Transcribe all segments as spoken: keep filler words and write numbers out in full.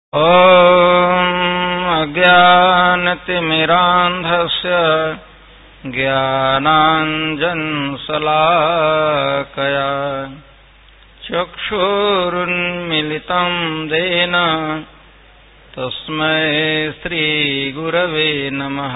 ॐ अज्ञानतिमिरान्धस्य ज्ञानाञ्जनशलाकया चक्षुरुन्मिलितं येन तस्मै श्रीगुरवे नमः।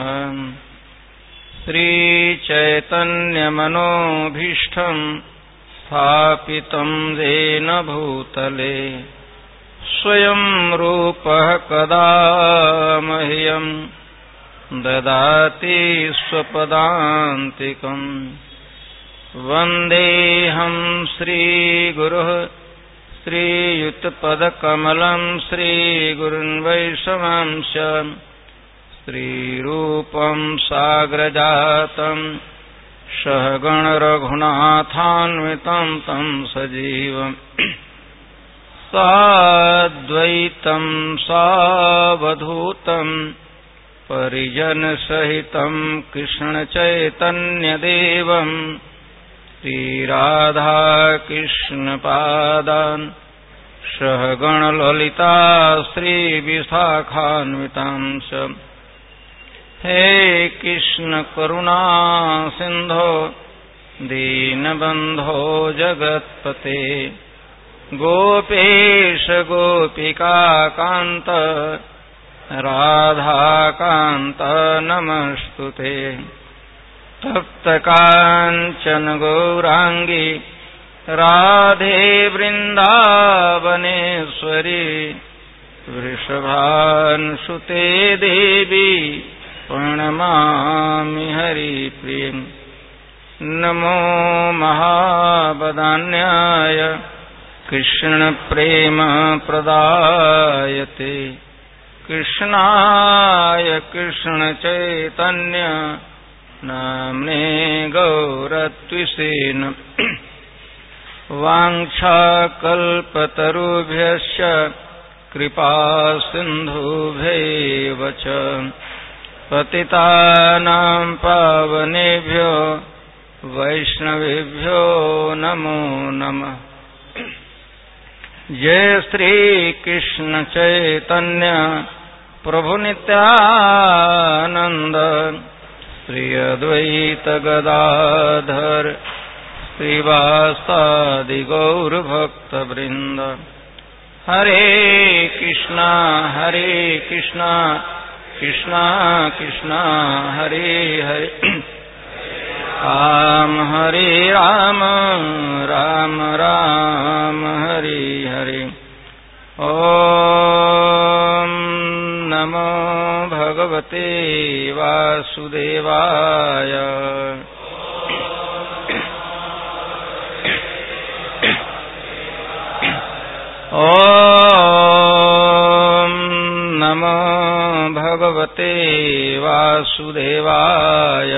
श्रीचैतन्यमनोभीष्टं स्थापितं येन भूतले स्वयं रूपः कदा मह्यं ददाति स्वपदान्तिकम्। वन्देऽहं श्रीगुरुः श्रीयुतपदकमलं श्रीगुरुन् वैष्णवांश श्रीरूपं साग्रजातं सहगण रघुनाथान्वितं तं सजीवम् साद्वैतं सावधूतं परिजनसहितं कृष्णचैतन्यदेवं श्रीराधाकृष्णपादान् सहगणललिता श्रीविशाखान्वितांश। हे कृष्ण करुणा सिन्धो दीनबन्धो जगत्पते गोपेश गोपिकाकान्त राधाकान्त नमस्तुते। तप्तकाञ्चन गौराङ्गी राधे वृन्दावनेश्वरी वृषभानुसुते देवी प्रणमामि हरिप्रिये। नमो महावदान्याय कृष्ण प्रेम प्रदायते कृष्णाय कृष्ण चैतन्य नाम्ने गौरत्विषे नमः। वाञ्छाकल्पतरुभ्यश्च कृपा सिन्धुभ्यैव च पतितानां पावनेभ्यो वैष्णवेभ्यो नमो नमः। जय श्री कृष्ण चैतन्य प्रभु नित्यानंद श्री अद्वैत गदाधर श्रीवासादि गौर भक्त वृंद। हरे कृष्णा हरे कृष्णा कृष्णा कृष्णा हरे हरे राम हरे राम राम राम हरे हरे। ओम नमो भगवते वासुदेवाय। ओम नमो भगवते वासुदेवाय।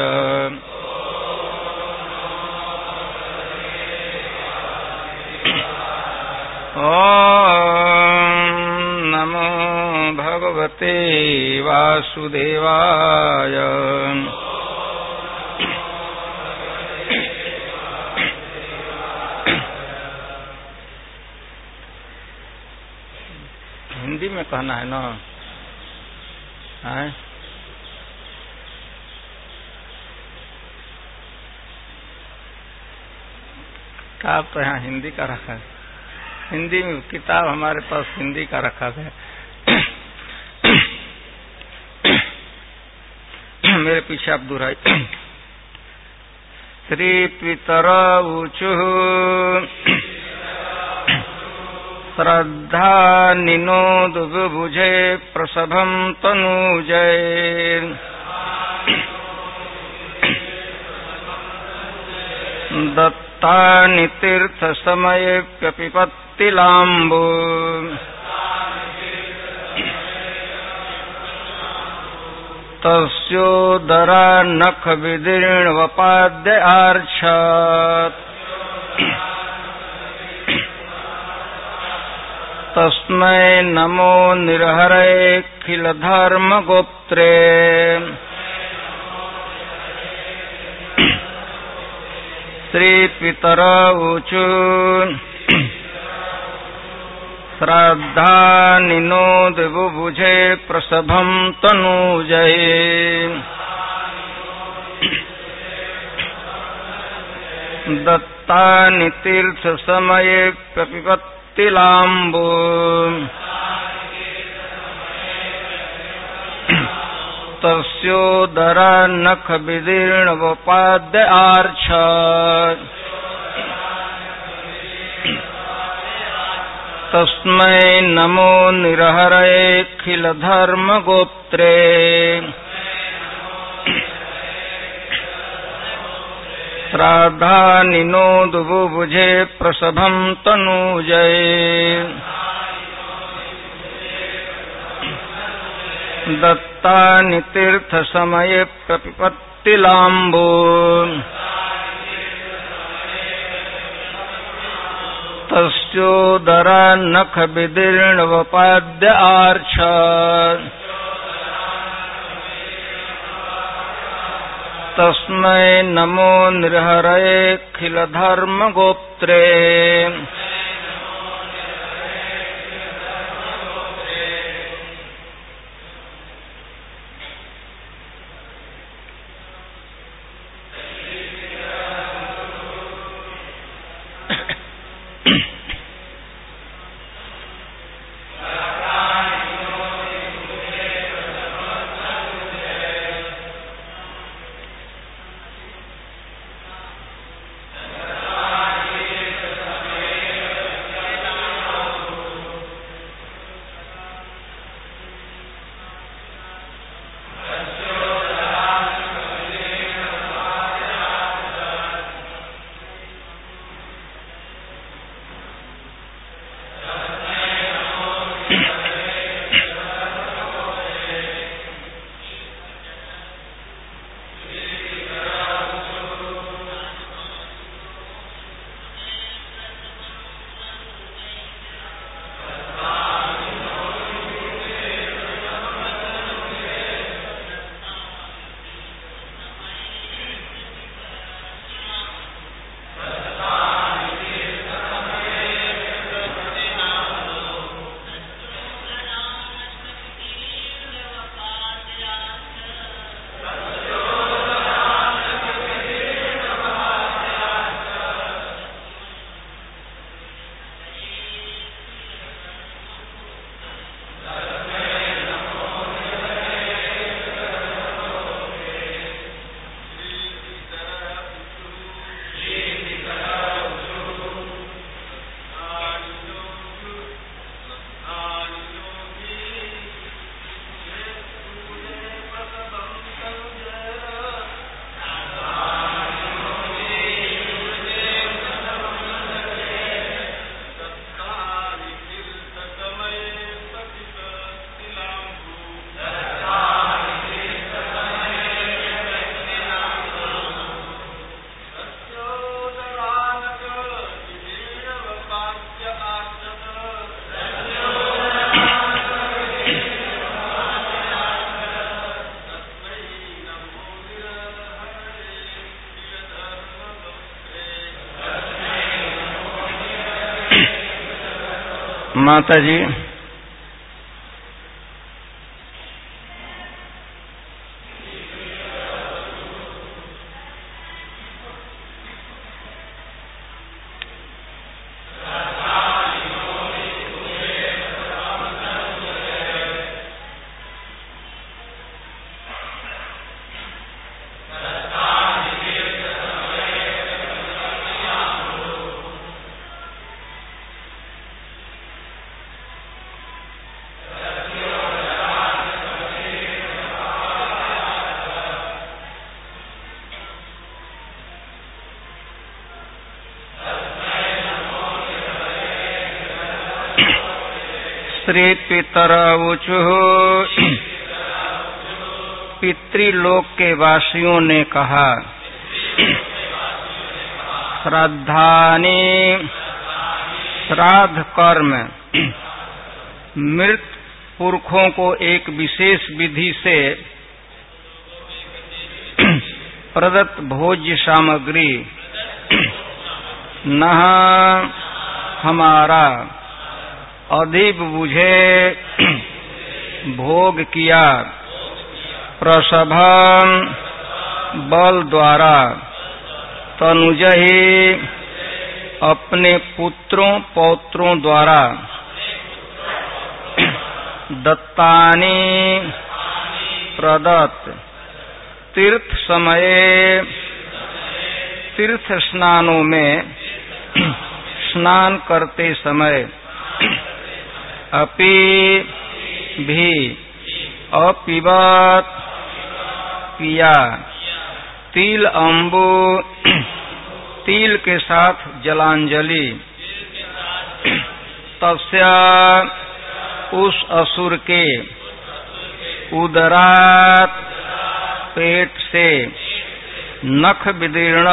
ओम नमो भगवते वासुदेवाय। हिंदी में कहना है ना? है आप तो यहाँ हिंदी का रखा है। हिंदी में किताब हमारे पास हिंदी का रखा है। मेरे पीछे आप दुहराई। श्री पितरऊचुः श्रद्धा निनोद बुभुजे प्रसभं तनूजय दत्तानि तीर्थ समये पिपत्तिलाम्बु तस्योदरा नख विदीर्णवपाद्य आर्षत् तस्मै नमो निर्हरेऽखिल धर्म गोप्त्रे। श्री पितरऊचु श्राद्धानिनोद बुभुजे प्रसभं तनूजये दत्तानि तीर्थ समये प्रपिबत्तिलाम्बो तस्योदरा नख विदीर्ण वपाद्य आर्छ तस्मै नमो निरहरयेऽखिल धर्म गोत्रे श्राद्धानिनोद बुभुजे प्रसभं तनूजये दत्तानि तीर्थ समये प्रपिबत्तिलाम्बो तस्योदरा नख विदीर्ण वपाद्य आर्छ तस्मै नमो नृहरयेऽखिल धर्म गोत्रे माता जी श्री पितरवुचुः पितृलोक के वासियों ने कहा, श्राद्धानि श्राद्ध कर्म मृत पुरखों को एक विशेष विधि से प्रदत्त भोज्य सामग्री न हमारा अधिक बुझे भोग किया प्रसभम बल द्वारा तनुजहि अपने पुत्रों पौत्रों द्वारा दत्तानि प्रदत्त तीर्थ समये तीर्थ स्नानों में स्नान करते समय अपि भी अपिबत पिया तिल अम्बु तिल के साथ जलांजलि तस्या उस असुर के उदरात पेट से नख विदीर्ण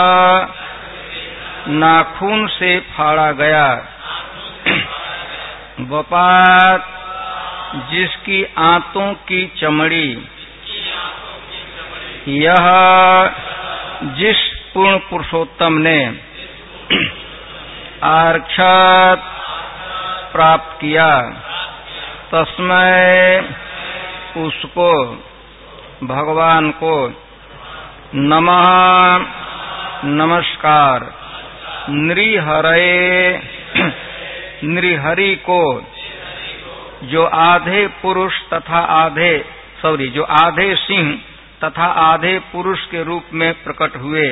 नाखून से फाड़ा गया वपात जिसकी आंतों की चमड़ी यह जिस पूर्ण पुरुषोत्तम ने आरक्षत प्राप्त किया तस्मै उसको भगवान को नमः नमस्कार नृहरये नृहरि को जो आधे पुरुष तथा आधे सॉरी जो आधे सिंह तथा आधे पुरुष के रूप में प्रकट हुए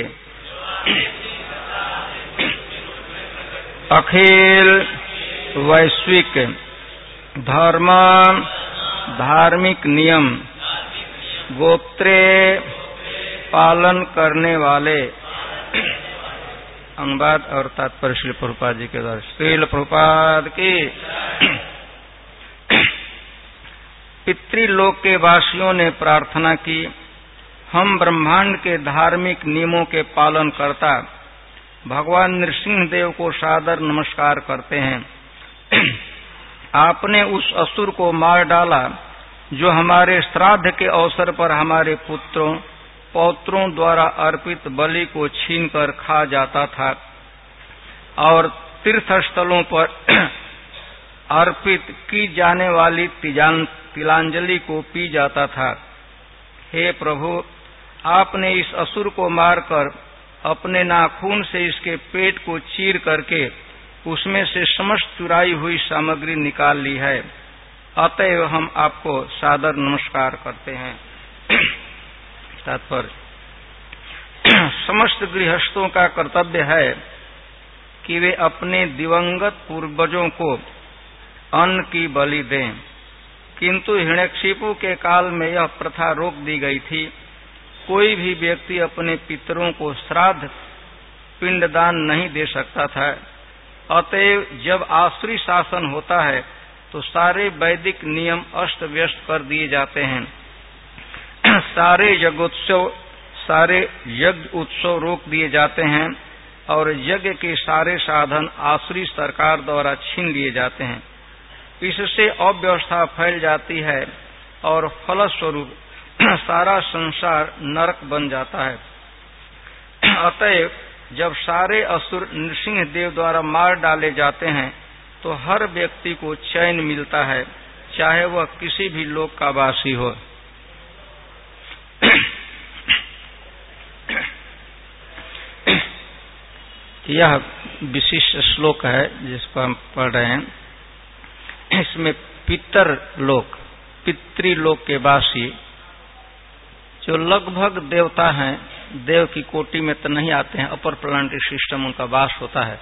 अखिल वैश्विक धर्म धार्मिक नियम गोत्रे पालन करने वाले अनुवाद और तात्पर्य श्री प्रभुपाद जी के द्वारा श्रील प्रभुपाद की पितृलोक के वासियों ने प्रार्थना की हम ब्रह्मांड के धार्मिक नियमों के पालन करता भगवान नृसिंह देव को सादर नमस्कार करते हैं। आपने उस असुर को मार डाला जो हमारे श्राद्ध के अवसर पर हमारे पुत्रों पौत्रों द्वारा अर्पित बलि को छीनकर खा जाता था और तीर्थ स्थलों पर अर्पित की जाने वाली तिलांजलि को पी जाता था। हे प्रभु, आपने इस असुर को मारकर अपने नाखून से इसके पेट को चीर करके उसमें से समस्त चुराई हुई सामग्री निकाल ली है, अतएव हम आपको सादर नमस्कार करते हैं। तात्पर्य समस्त गृहस्थों का कर्तव्य है कि वे अपने दिवंगत पूर्वजों को अन्न की बलि दें, किंतु हिरण्यकशिपु के काल में यह प्रथा रोक दी गई थी। कोई भी व्यक्ति अपने पितरों को श्राद्ध पिंडदान नहीं दे सकता था। अतएव जब आसुरी शासन होता है तो सारे वैदिक नियम अस्त व्यस्त कर दिए जाते हैं। सारे यज्ञोत्सव सारे यज्ञ उत्सव रोक दिए जाते हैं और यज्ञ के सारे साधन आसुरी सरकार द्वारा छीन लिए जाते हैं। इससे अव्यवस्था फैल जाती है और फलस्वरूप सारा संसार नरक बन जाता है। अतएव जब सारे असुर नृसिंह देव द्वारा मार डाले जाते हैं तो हर व्यक्ति को चैन मिलता है, चाहे वह किसी भी लोक का वासी हो। यह विशिष्ट श्लोक है जिसको हम पढ़ रहे हैं। इसमें पितर लोक पितृलोक के वासी जो लगभग देवता हैं, देव की कोटि में तो नहीं आते हैं, अपर प्लानिटरी सिस्टम उनका वास होता है,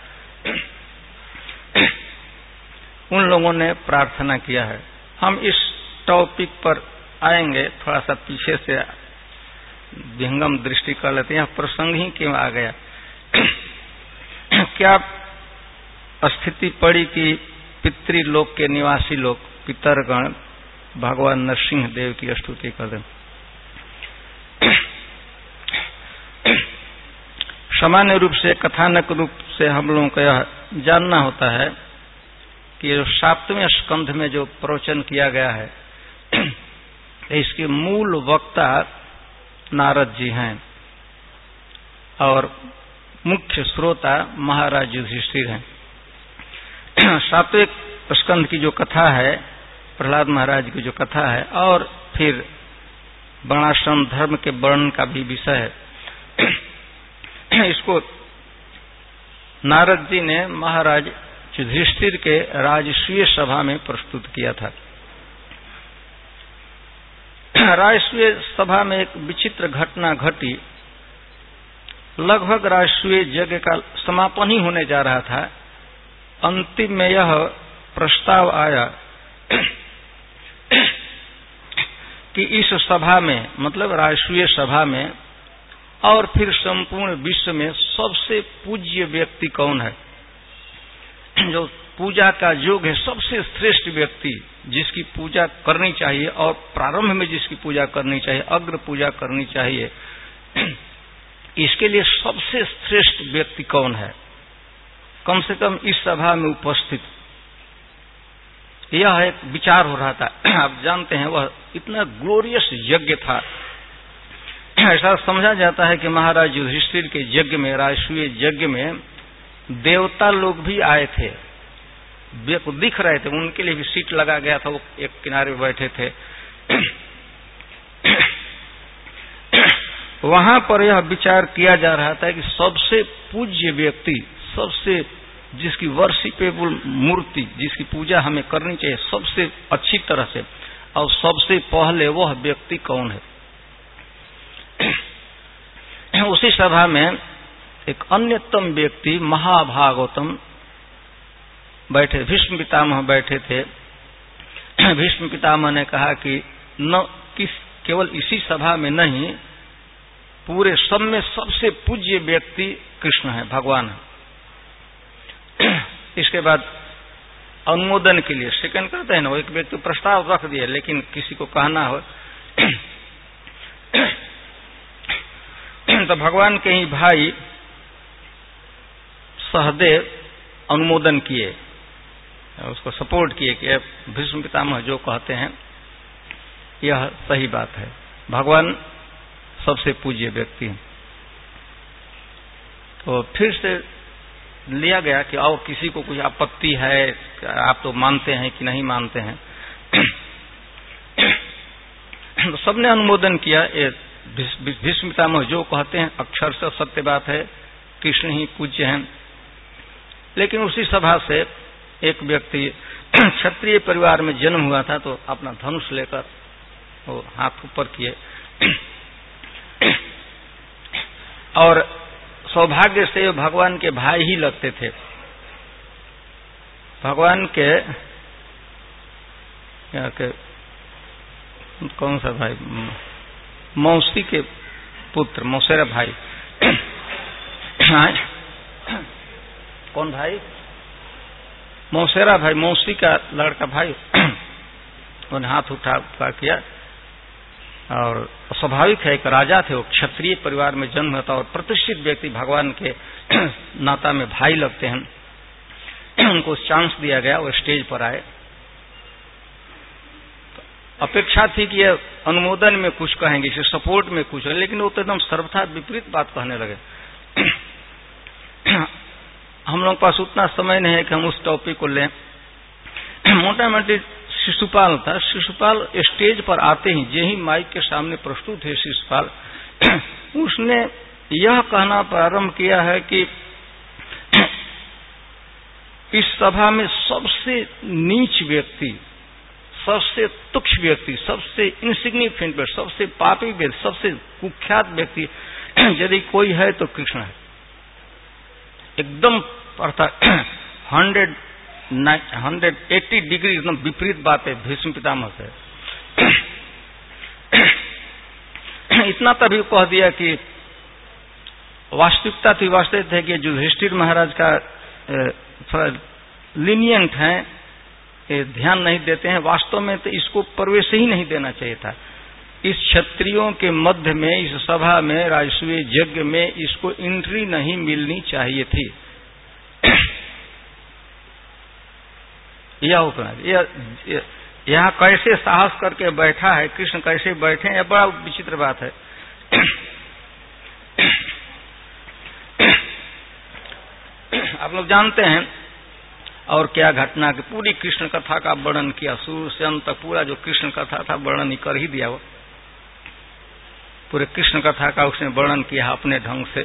उन लोगों ने प्रार्थना किया है। हम इस टॉपिक पर आएंगे, थोड़ा सा पीछे से विहंगम दृष्टि कर लेते हैं। प्रसंग ही क्यों आ गया? क्या स्थिति पड़ी कि पितृलोक के निवासी लोग पितरगण भगवान नरसिंह देव की स्तुति कर दें। सामान्य रूप से कथानक रूप से हम लोगों को यह जानना होता है कि जो सातवें स्कंध में जो प्रवचन किया गया है इसके मूल वक्ता नारद जी हैं और मुख्य श्रोता महाराज युधिष्ठिर हैं। सातवें स्कंद की जो कथा है, प्रहलाद महाराज की जो कथा है, और फिर वर्णाश्रम धर्म के वर्णन का भी विषय है। इसको नारद जी ने महाराज युधिष्ठिर के राजसूय सभा में प्रस्तुत किया था। राजसूय सभा में एक विचित्र घटना घटी। लगभग राजसूय यज्ञ का समापन ही होने जा रहा था। अंतिम में यह प्रस्ताव आया कि इस सभा में, मतलब राजसूय सभा में और फिर संपूर्ण विश्व में सबसे पूज्य व्यक्ति कौन है, जो पूजा का योग्य है, सबसे श्रेष्ठ व्यक्ति जिसकी पूजा करनी चाहिए और प्रारंभ में जिसकी पूजा करनी चाहिए, अग्र पूजा करनी चाहिए, इसके लिए सबसे श्रेष्ठ व्यक्ति कौन है, कम से कम इस सभा में उपस्थित। यह एक विचार हो रहा था। आप जानते हैं वह इतना ग्लोरियस यज्ञ था। ऐसा समझा जाता है कि महाराज युधिष्ठिर के यज्ञ में, राजसूय यज्ञ में देवता लोग भी आए थे, दिख रहे थे, उनके लिए भी सीट लगा गया था, वो एक किनारे बैठे थे। वहां पर यह विचार किया जा रहा था कि सबसे पूज्य व्यक्ति, सबसे जिसकी वर्शिपेबल मूर्ति, जिसकी पूजा हमें करनी चाहिए सबसे अच्छी तरह से, और सबसे पहले वह व्यक्ति कौन है। उसी सभा में एक अन्यतम व्यक्ति महाभागवतम बैठे, भीष्म पितामह बैठे थे। भीष्म पितामह ने कहा कि न किस केवल इसी सभा में नहीं, पूरे सब में सबसे पूज्य व्यक्ति कृष्ण है, भगवान है। इसके बाद अनुमोदन के लिए सेकंड करते हैं ना, वो एक व्यक्ति प्रस्ताव रख दिया, लेकिन किसी को कहना हो तो भगवान के ही भाई सहदेव अनुमोदन किए, उसको सपोर्ट किए कि भीष्म पितामह जो कहते हैं यह सही बात है, भगवान सबसे पूज्य व्यक्ति है। तो फिर से लिया गया कि और किसी को कुछ आपत्ति है, आप तो मानते हैं कि नहीं मानते हैं। तो सबने अनुमोदन किया, भीष्म पितामह जो कहते हैं अक्षरशः सत्य बात है, कृष्ण ही पूज्य हैं। लेकिन उसी सभा से एक व्यक्ति क्षत्रिय परिवार में जन्म हुआ था, तो अपना धनुष लेकर वो हाथ ऊपर किए और सौभाग्य से भगवान के भाई ही लगते थे। भगवान के, के कौन सा भाई, मौसी के पुत्र, मौसेरा भाई। कौन भाई? मौसेरा भाई, मौसी का लड़का भाई। उन्हें हाथ उठा उठा किया, और स्वाभाविक है, एक राजा थे, वो क्षत्रिय परिवार में जन्म होता और प्रतिष्ठित व्यक्ति भगवान के नाता में भाई लगते हैं। उनको चांस दिया गया, वो स्टेज पर आए। अपेक्षा थी कि ये अनुमोदन में कुछ कहेंगे, इसे सपोर्ट में कुछ, लेकिन वो तो एकदम सर्वथा विपरीत बात कहने लगे। हम लोग पास उतना समय नहीं है कि हम उस टॉपिक को लें। मोटा मोटी शिशुपाल था। शिशुपाल स्टेज पर आते ही, जे ही माइक के सामने प्रस्तुत है शिशुपाल, उसने यह कहना प्रारंभ किया है कि इस सभा में सबसे नीच व्यक्ति, सबसे तुच्छ व्यक्ति, सबसे इनसिग्निफिकेंट व्यक्ति, सबसे पापी व्यक्ति, सबसे कुख्यात व्यक्ति यदि कोई है तो कृष्ण है। एकदम अर्थात हंड्रेड हंड्रेड एट्टी डिग्री एकदम विपरीत बात है भीष्म पितामह से। इतना तभी कह दिया कि वास्तविकता थी, वास्तविक है कि युधिष्ठिर महाराज का थोड़ा लीनियंट है, ध्यान नहीं देते हैं। वास्तव में तो इसको प्रवेश ही नहीं देना चाहिए था। इस क्षत्रियों के मध्य में, इस सभा में, राजसूय यज्ञ में इसको एंट्री नहीं मिलनी चाहिए थी। यह उपना यहाँ कैसे साहस करके बैठा है कृष्ण, कैसे बैठे, यह बड़ा विचित्र बात है। आप लोग जानते हैं और क्या घटना की पूरी कृष्ण कथा का वर्णन किया, शुरू से अंत तक पूरा जो कृष्ण कथा था वर्णन ही कर ही दिया। वो पूरे कृष्ण कथा का उसने वर्णन किया अपने ढंग से।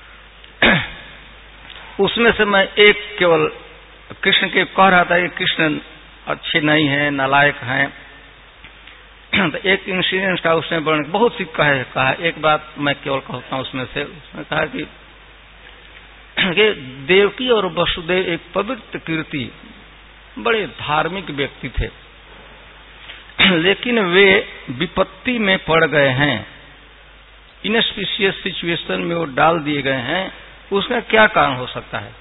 उसमें से मैं एक केवल कृष्ण के कह रहा था कि कृष्ण अच्छे नहीं है, नालायक हैं। तो एक इंसिडेंट का उसने वर्णन बहुत सी कहे कहा, एक बात मैं केवल कहता हूं उसमें से। उसने कहा कि देवकी और वसुदेव एक पवित्र कीर्ति बड़े धार्मिक व्यक्ति थे, लेकिन वे विपत्ति में पड़ गए हैं, इनस्पिशियस सिचुएशन में वो डाल दिए गए हैं। उसका क्या कारण हो सकता है?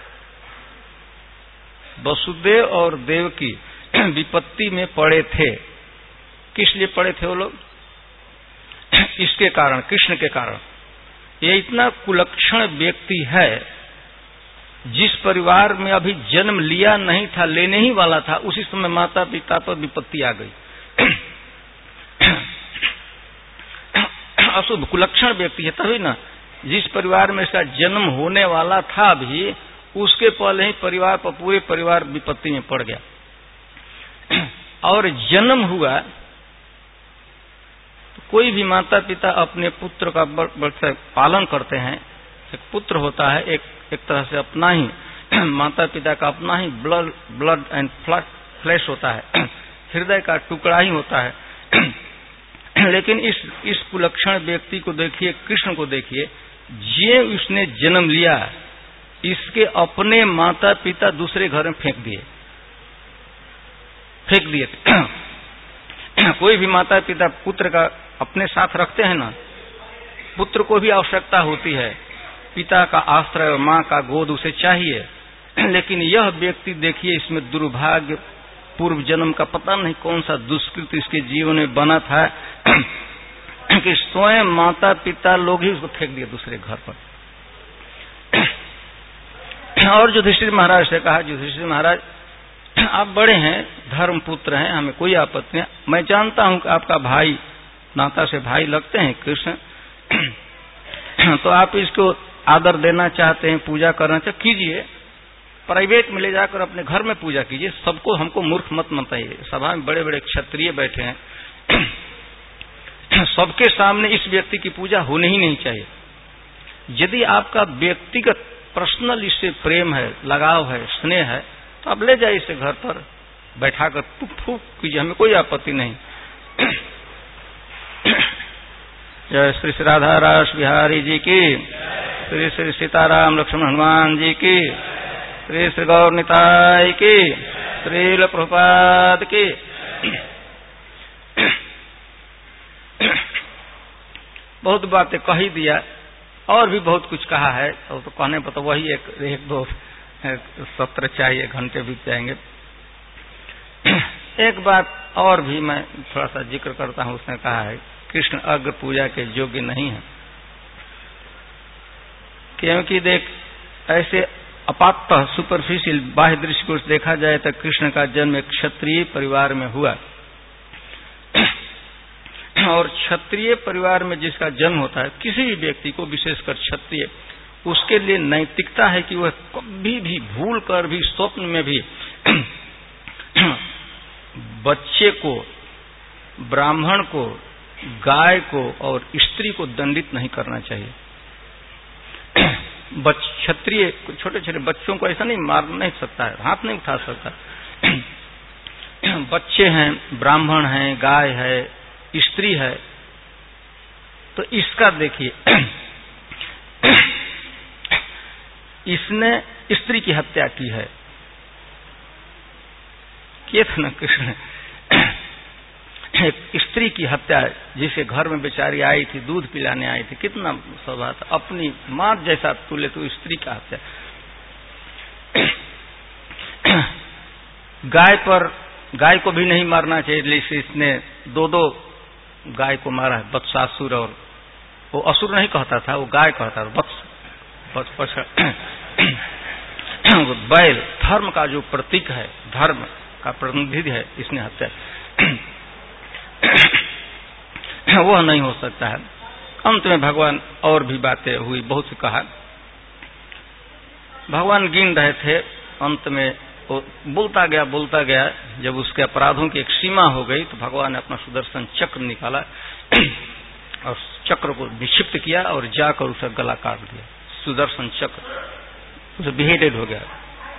वसुदेव और देवकी विपत्ति में पड़े थे, किस लिए पड़े थे वो लोग? इसके कारण, कृष्ण के कारण। ये इतना कुलक्षण व्यक्ति है, जिस परिवार में अभी जन्म लिया नहीं था, लेने ही वाला था, उसी समय माता पिता पर विपत्ति आ गई। अशुभ कुलक्षण व्यक्ति है, तभी ना जिस परिवार में इसका जन्म होने वाला था भी, उसके पहले ही परिवार पर पूरे परिवार विपत्ति में पड़ गया। और जन्म हुआ तो कोई भी माता पिता अपने पुत्र का बड़ा पालन करते हैं। एक पुत्र होता है, एक एक तरह से अपना ही माता पिता का अपना ही ब्लड ब्लड एंड फ्लैश होता है, हृदय का टुकड़ा ही होता है। लेकिन इस इस कुलक्षण व्यक्ति को देखिए, कृष्ण को देखिए, जे उसने जन्म लिया, इसके अपने माता पिता दूसरे घर में फेंक दिए फेंक दिए कोई भी माता पिता पुत्र का अपने साथ रखते हैं ना, पुत्र को भी आवश्यकता होती है, पिता का आश्रय और माँ का गोद उसे चाहिए। लेकिन यह व्यक्ति देखिए, इसमें दुर्भाग्य, पूर्व जन्म का पता नहीं कौन सा दुष्कृत इसके जीवन में बना था कि स्वयं माता पिता लोग ही उसको फेंक दिए दूसरे घर पर। और युधिष्ठिर महाराज से कहा, युधिष्ठिर महाराज आप बड़े हैं, धर्म पुत्र हैं, हमें कोई आपत्ति नहीं, मैं जानता हूं कि आपका भाई, नाता से भाई लगते हैं कृष्ण, तो आप इसको आदर देना चाहते हैं, पूजा करना चाहते, कीजिए, प्राइवेट में ले जाकर अपने घर में पूजा कीजिए, सबको हमको मूर्ख मत बताइए। सभा में बड़े बड़े क्षत्रिय बैठे हैं, सबके सामने इस व्यक्ति की पूजा होनी ही नहीं चाहिए। यदि आपका व्यक्तिगत पर्सनल इससे प्रेम है, लगाव है, स्नेह है, तो आप ले जाइए इसे घर पर बैठाकर फूक कीजिए, हमें कोई आपत्ति नहीं। जय श्री श्री राधा रास बिहारी जी की, श्री श्री सीताराम लक्ष्मण हनुमान जी की, श्री श्री गौर निताय की, श्रील प्रभुपाद की। बहुत बातें कह ही दिया, और भी बहुत कुछ कहा है, तो, तो कहने पर तो वही एक एक दो सत्र चाहिए, घंटे बीत जाएंगे। एक बात और भी मैं थोड़ा सा जिक्र करता हूं। उसने कहा है कृष्ण अग्र पूजा के योग्य नहीं है, क्योंकि देख ऐसे अपातः सुपरफिशियल बाह्य दृश्य को देखा जाए तो कृष्ण का जन्म एक क्षत्रिय परिवार में हुआ, और क्षत्रिय परिवार में जिसका जन्म होता है, किसी भी व्यक्ति को, विशेषकर क्षत्रिय, उसके लिए नैतिकता है कि वह कभी भी भूल कर भी, स्वप्न में भी बच्चे को, ब्राह्मण को, गाय को और स्त्री को दंडित नहीं करना चाहिए। क्षत्रिय छोटे छोटे बच्चों को ऐसा नहीं मार नहीं सकता है, हाथ नहीं उठा सकता। बच्चे हैं, ब्राह्मण हैं, गाय है, स्त्री है, तो इसका देखिए, इसने स्त्री की हत्या की है, किए थे ना कृष्ण। एक स्त्री की हत्या, जिसे घर में बेचारी आई थी, दूध पिलाने आई थी, कितना स्वभाव था, अपनी मां जैसा तुल्य, तो स्त्री का हत्या। गाय पर, गाय को भी नहीं मारना चाहिए, इसलिए इसने दो दो गाय को मारा है, वत्सासुर, और वो असुर नहीं कहता था, वो गाय कहता था, वत्स बैल, धर्म का जो प्रतीक है, धर्म का प्रतिनिधि है, इसने हत्या वह नहीं हो सकता है। अंत में भगवान और भी बातें हुई, बहुत से कहा, भगवान गिन रहे थे, अंत में वो बोलता गया बोलता गया, जब उसके अपराधों की एक सीमा हो गई तो भगवान ने अपना सुदर्शन चक्र निकाला और चक्र को निक्षिप्त किया और जाकर उसका गला काट दिया। सुदर्शन चक्र उसे बिहेडेड हो गया।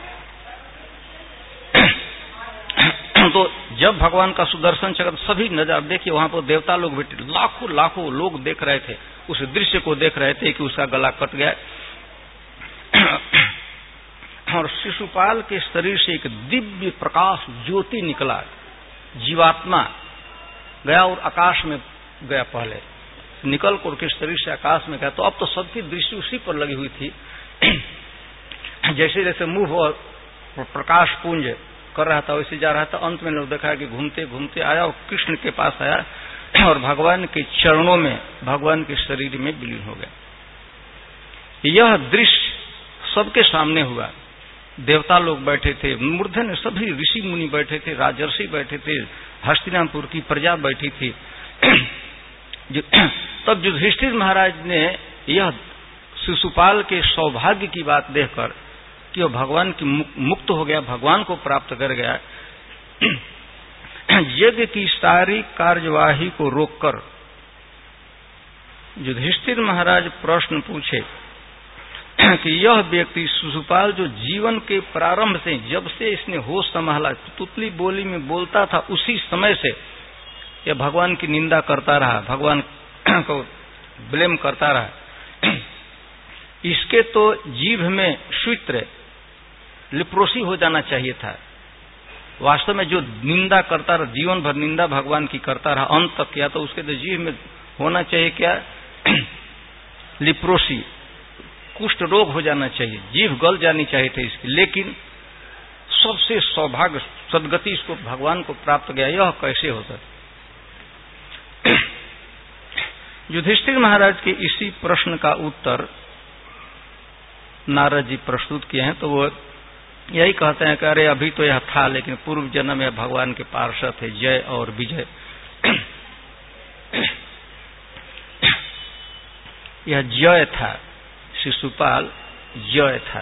तो जब भगवान का सुदर्शन चक्र, सभी नजर, देखिए वहां पर देवता लोग बैठे, लाखों लाखों लोग देख रहे थे, उस दृश्य को देख रहे थे कि उसका गला कट गया और शिशुपाल के शरीर से एक दिव्य प्रकाश ज्योति निकला, जीवात्मा गया और आकाश में गया। पहले निकल कर के शरीर से आकाश में गया, तो अब तो सबकी दृष्टि उसी पर लगी हुई थी। जैसे जैसे मुंह और प्रकाश पुंज कर रहा था वैसे जा रहा था। अंत में लोग देखा कि घूमते घूमते आया और कृष्ण के पास आया और भगवान के चरणों में, भगवान के शरीर में विलीन हो गया। यह दृश्य सबके सामने हुआ। देवता लोग बैठे थे, मूर्धन्य सभी ऋषि मुनि बैठे थे, राजर्षि बैठे थे, हस्तिनापुर की प्रजा बैठी थी। तब युधिष्ठिर महाराज ने यह शिशुपाल के सौभाग्य की बात देखकर कि वह भगवान की मुक्त हो गया, भगवान को प्राप्त कर गया, यज्ञ की सारी कार्यवाही को रोककर युधिष्ठिर महाराज प्रश्न पूछे कि यह व्यक्ति शिशुपाल जो जीवन के प्रारंभ से, जब से इसने होश संभाला, तुतली बोली में बोलता था, उसी समय से यह भगवान की निंदा करता रहा, भगवान को ब्लेम करता रहा। इसके तो जीभ में श्वित्र लिप्रोसी हो जाना चाहिए था। वास्तव में जो निंदा करता रहा, जीवन भर निंदा भगवान की करता रहा अंत तक, किया तो उसके तो जीभ में होना चाहिए क्या, लिप्रोसी, कुष्ठ रोग हो जाना चाहिए, जीभ गल जानी चाहिए थी इसकी। लेकिन सबसे सौभाग्य सदगति इसको भगवान को प्राप्त गया। यह कैसे होता? युधिष्ठिर महाराज के इसी प्रश्न का उत्तर नारद जी प्रस्तुत किए हैं। तो वो यही कहते हैं कि अरे अभी तो यह था, लेकिन पूर्व जन्म में भगवान के पार्षद थे जय और विजय। यह जय था, शिशुपाल जय था।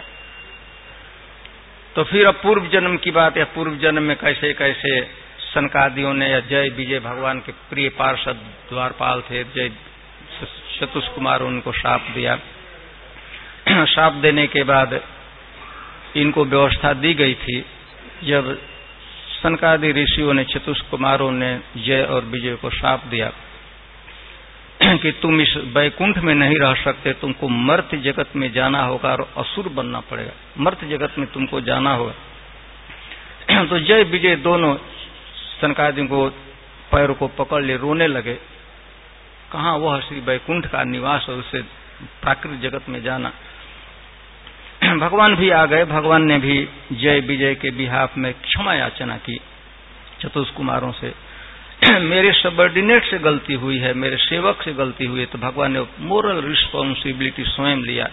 तो फिर अब पूर्व जन्म की बात है, पूर्व जन्म में कैसे कैसे सनकादियों ने या जय विजय भगवान के प्रिय पार्षद द्वारपाल थे, जय चतुष कुमार, उनको शाप दिया। शाप देने के बाद इनको व्यवस्था दी गई थी। जब सनकादि ऋषियों ने, चतुष कुमारों ने जय और विजय को शाप दिया कि तुम इस वैकुंठ में नहीं रह सकते, तुमको मर्त्य जगत में जाना होगा और असुर बनना पड़ेगा, मर्त्य जगत में तुमको जाना होगा। तो जय विजय दोनों सनकादियों को पैरों को पकड़ ले रोने लगे। कहाँ वह श्री वैकुंठ का निवास और उससे प्राकृतिक जगत में जाना। भगवान भी आ गए। भगवान ने भी जय विजय के बिहाफ में क्षमा याचना की चतुष कुमारों से। मेरे सबऑर्डिनेट से गलती हुई है, मेरे सेवक से गलती हुई है। तो भगवान ने मोरल रिस्पॉन्सिबिलिटी स्वयं लिया।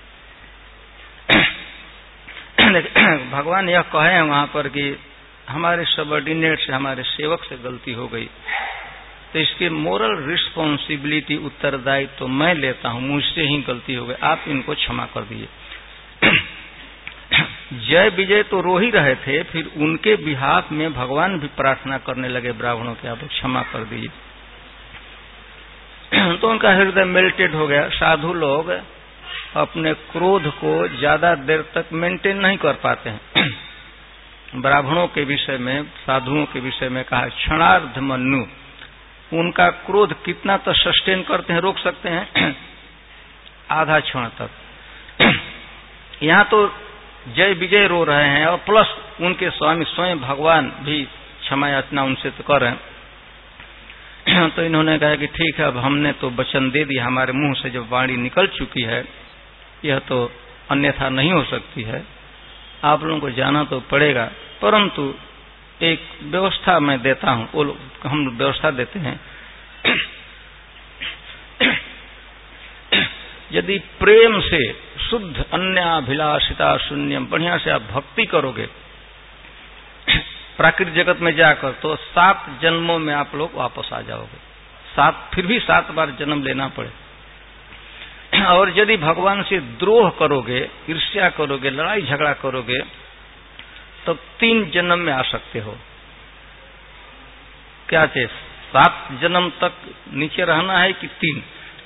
भगवान यह कहे हैं वहां पर कि हमारे सबऑर्डिनेट से, हमारे सेवक से गलती हो गई, तो इसके मोरल रिस्पॉन्सिबिलिटी, उत्तरदायित्व तो मैं लेता हूं, मुझसे ही गलती हो गई, आप इनको क्षमा कर दिए। जय विजय तो रो ही रहे थे, फिर उनके बिहाफ में भगवान भी प्रार्थना करने लगे ब्राह्मणों के, आप क्षमा कर दीजिए। तो उनका हृदय मेल्टेड हो गया। साधु लोग अपने क्रोध को ज्यादा देर तक मेंटेन नहीं कर पाते हैं। ब्राह्मणों के विषय में, साधुओं के विषय में कहा क्षणार्ध मनु, उनका क्रोध कितना तक सस्टेन करते हैं, रोक सकते हैं, आधा क्षण तक। यहाँ तो जय विजय रो रहे हैं और प्लस उनके स्वामी स्वयं भगवान भी क्षमा याचना उनसे तो कर रहे हैं। तो इन्होंने कहा कि ठीक है, अब हमने तो वचन दे दिया, हमारे मुंह से जब वाणी निकल चुकी है, यह तो अन्यथा नहीं हो सकती है, आप लोगों को जाना तो पड़ेगा। परंतु एक व्यवस्था मैं देता हूं, वो हम व्यवस्था देते हैं। यदि प्रेम से शुद्ध अन्याभिलाषिता शून्यम बढ़िया से आप भक्ति करोगे प्राकृतिक जगत में जाकर, तो सात जन्मों में आप लोग वापस आ जाओगे। सात, फिर भी सात बार जन्म लेना पड़े। और यदि भगवान से द्रोह करोगे, ईर्ष्या करोगे, लड़ाई झगड़ा करोगे, तो तीन जन्म में आ सकते हो। क्या चाहिए? सात जन्म तक नीचे रहना है कि तीन?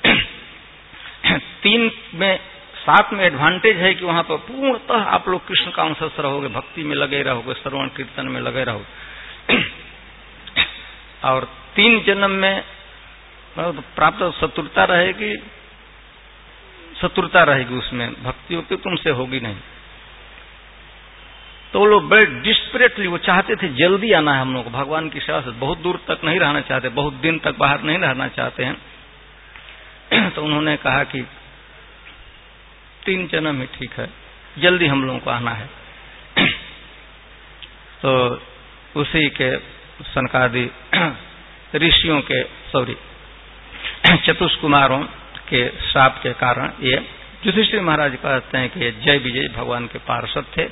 तीन में, सात में एडवांटेज है कि वहां पर पूर्णतः आप लोग कृष्ण का अंश रहोगे, भक्ति में लगे रहोगे, श्रवण कीर्तन में लगे रहोगे। और तीन जन्म में प्राप्त शत्रुता रहेगी, शत्रुता रहेगी उसमें, भक्ति होगी तुमसे होगी नहीं। तो वो लोग बड़े डिस्परेटली वो चाहते थे जल्दी आना है हम लोग को भगवान की सेवा से, बहुत दूर तक नहीं रहना चाहते, बहुत दिन तक बाहर नहीं रहना चाहते हैं। तो उन्होंने कहा कि तीन जन्म ही ठीक है, जल्दी हम लोगों को आना है। तो उसी के सनकादि ऋषियों के, सॉरी चतुष्कुमारों के श्राप के कारण ये युधिष्ठिर महाराज कहते हैं कि जय विजय भगवान के पार्षद थे।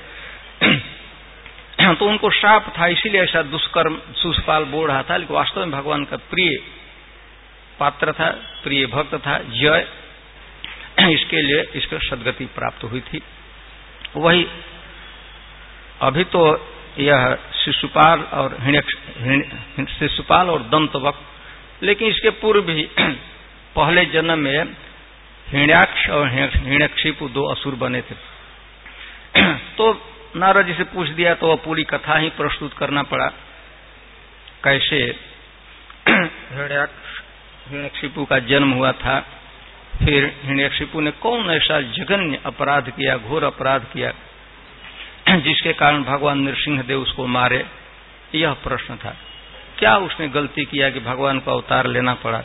तो उनको श्राप था, इसीलिए ऐसा दुष्कर्म सुषपाल बोल रहा था, लेकिन वास्तव में भगवान का प्रिय पात्र था, प्रिय भक्त था जय, इसके लिए इसको सदगति प्राप्त हुई थी। वही अभी तो यह शिशुपाल और शिशुपाल और दंतवक्, लेकिन इसके पूर्व भी पहले जन्म में हिरण्याक्ष और हिरण्यकशिपु दो असुर बने थे। तो नारद जी से पूछ दिया तो वह पूरी कथा ही प्रस्तुत करना पड़ा, कैसे हिरण्यकशिपु का जन्म हुआ था, फिर हिरण्यकशिपु ने कौन ऐसा जघन्य अपराध किया, घोर अपराध किया, जिसके कारण भगवान नृसिंह देव उसको मारे। यह प्रश्न था, क्या उसने गलती किया कि भगवान को अवतार लेना पड़ा?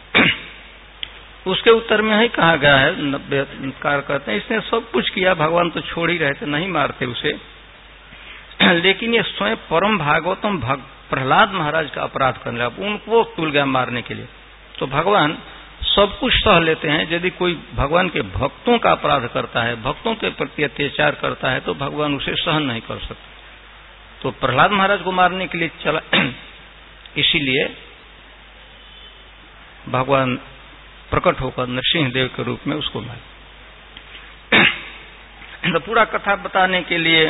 उसके उत्तर में ही कहा गया है, नब्बेकार कहते हैं इसने सब कुछ किया, भगवान तो छोड़ ही रहे थे, नहीं मारते उसे, लेकिन ये स्वयं परम भागवतम भग, प्रहलाद महाराज का अपराध करने लगा, उनको तुल गया मारने के लिए। तो भगवान सब कुछ सह लेते हैं, यदि कोई भगवान के भक्तों का अपराध करता है, भक्तों के प्रति अत्याचार करता है, तो भगवान उसे सहन नहीं कर सकते। तो प्रहलाद महाराज को मारने के लिए चला, इसीलिए भगवान प्रकट होकर नरसिंह देव के रूप में उसको मारे। तो पूरा कथा बताने के लिए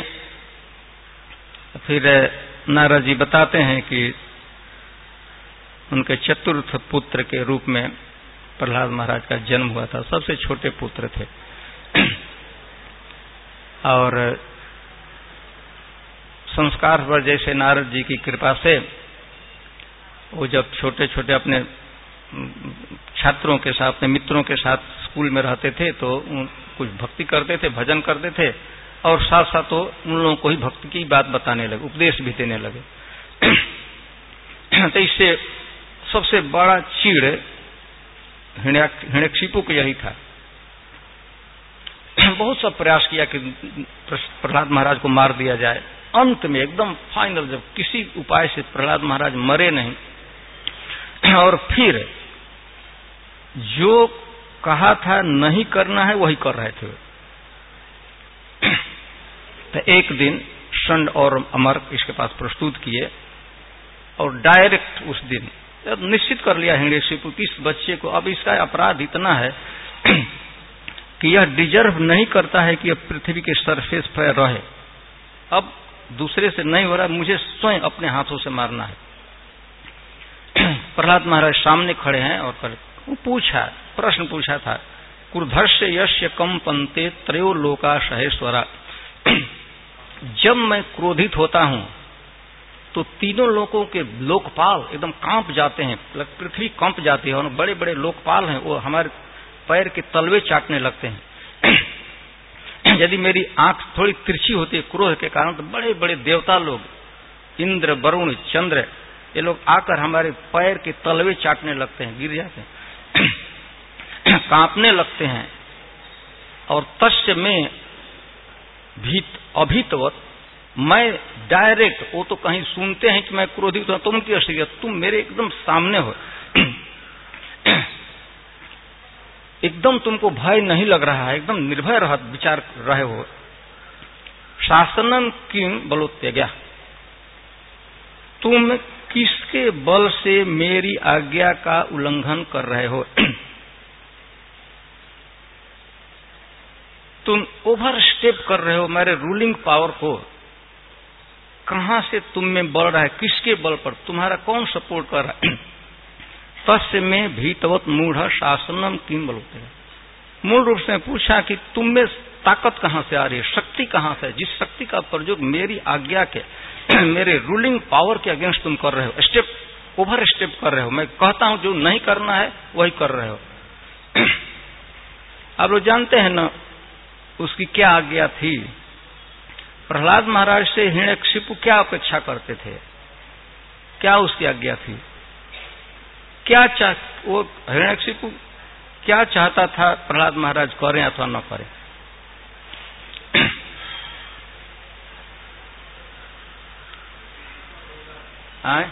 फिर नारद जी बताते हैं कि उनके चतुर्थ पुत्र के रूप में प्रहलाद महाराज का जन्म हुआ था, सबसे छोटे पुत्र थे। और संस्कार पर जैसे नारद जी की कृपा से वो जब छोटे छोटे अपने छात्रों के साथ, अपने मित्रों के साथ स्कूल में रहते थे, तो कुछ भक्ति करते थे, भजन करते थे, और साथ साथ तो उन लोगों को ही भक्ति की बात बताने लगे, उपदेश भी देने लगे। तो इससे सबसे बड़ा चीड़ हिरण्यकशिपु को यही था। बहुत सब प्रयास किया कि प्रहलाद महाराज को मार दिया जाए। अंत में एकदम फाइनल, जब किसी उपाय से प्रहलाद महाराज मरे नहीं, और फिर जो कहा था नहीं करना है वही कर रहे थे। तो एक दिन षंड और अमर इसके पास प्रस्तुत किए, और डायरेक्ट उस दिन निश्चित कर लिया हिरण्यकशिपु कि इस बच्चे को, अब इसका अपराध इतना है कि यह डिजर्व नहीं करता है कि यह पृथ्वी के सरफेस पर रहे, अब दूसरे से नहीं हो रहा, मुझे स्वयं अपने हाथों से मारना है। प्रहलाद महाराज सामने खड़े हैं और कर, वो पूछा, प्रश्न पूछा था, क्रुधस्य यस्य कंपन्ते त्रयो लोका सहेश्वरा, जब मैं क्रोधित होता हूं तो तीनों लोगों के लोकपाल एकदम कांप जाते हैं, पृथ्वी कांप जाती है, और बड़े बड़े लोकपाल हैं वो हमारे पैर के तलवे चाटने लगते हैं। यदि मेरी आंख थोड़ी तिरछी होती है क्रोध के कारण, तो बड़े बड़े देवता लोग, इंद्र, वरुण, चंद्र, ये लोग आकर हमारे पैर के तलवे चाटने लगते हैं, गिर जाते हैं, कांपने लगते हैं। और तस्य में भीत अभीतवत, मैं डायरेक्ट, वो तो कहीं सुनते हैं कि मैं क्रोधित हूं, तुम की स्थिति, तुम मेरे एकदम सामने हो, एकदम तुमको भय नहीं लग रहा है, एकदम निर्भय रह विचार रहे हो। शासनम किम बलोत्याज्ञा, तुम किसके बल से मेरी आज्ञा का उल्लंघन कर रहे हो? तुम ओवर स्टेप कर रहे हो मेरे रूलिंग पावर को, कहां से तुम में बल रहा है, किसके बल पर, तुम्हारा कौन सपोर्ट कर रहा है। तस्य में भीतवत मूढ़ शासनम किम बलोते है। मूल रूप से पूछा कि तुम में ताकत कहां से आ रही है, शक्ति कहां से, जिस शक्ति का प्रयोग मेरी आज्ञा के मेरे रूलिंग पावर के अगेंस्ट तुम कर रहे हो, स्टेप ओवर स्टेप कर रहे हो। मैं कहता हूं जो नहीं करना है वही कर रहे हो। आप लोग जानते हैं ना उसकी क्या आज्ञा थी। प्रहलाद महाराज से हिरण्यकशिपु क्या अपेक्षा करते थे, क्या उसकी आज्ञा थी, क्या चाह वो हिरण्यकशिपु क्या चाहता था प्रहलाद महाराज करें अथवा न करें। आए?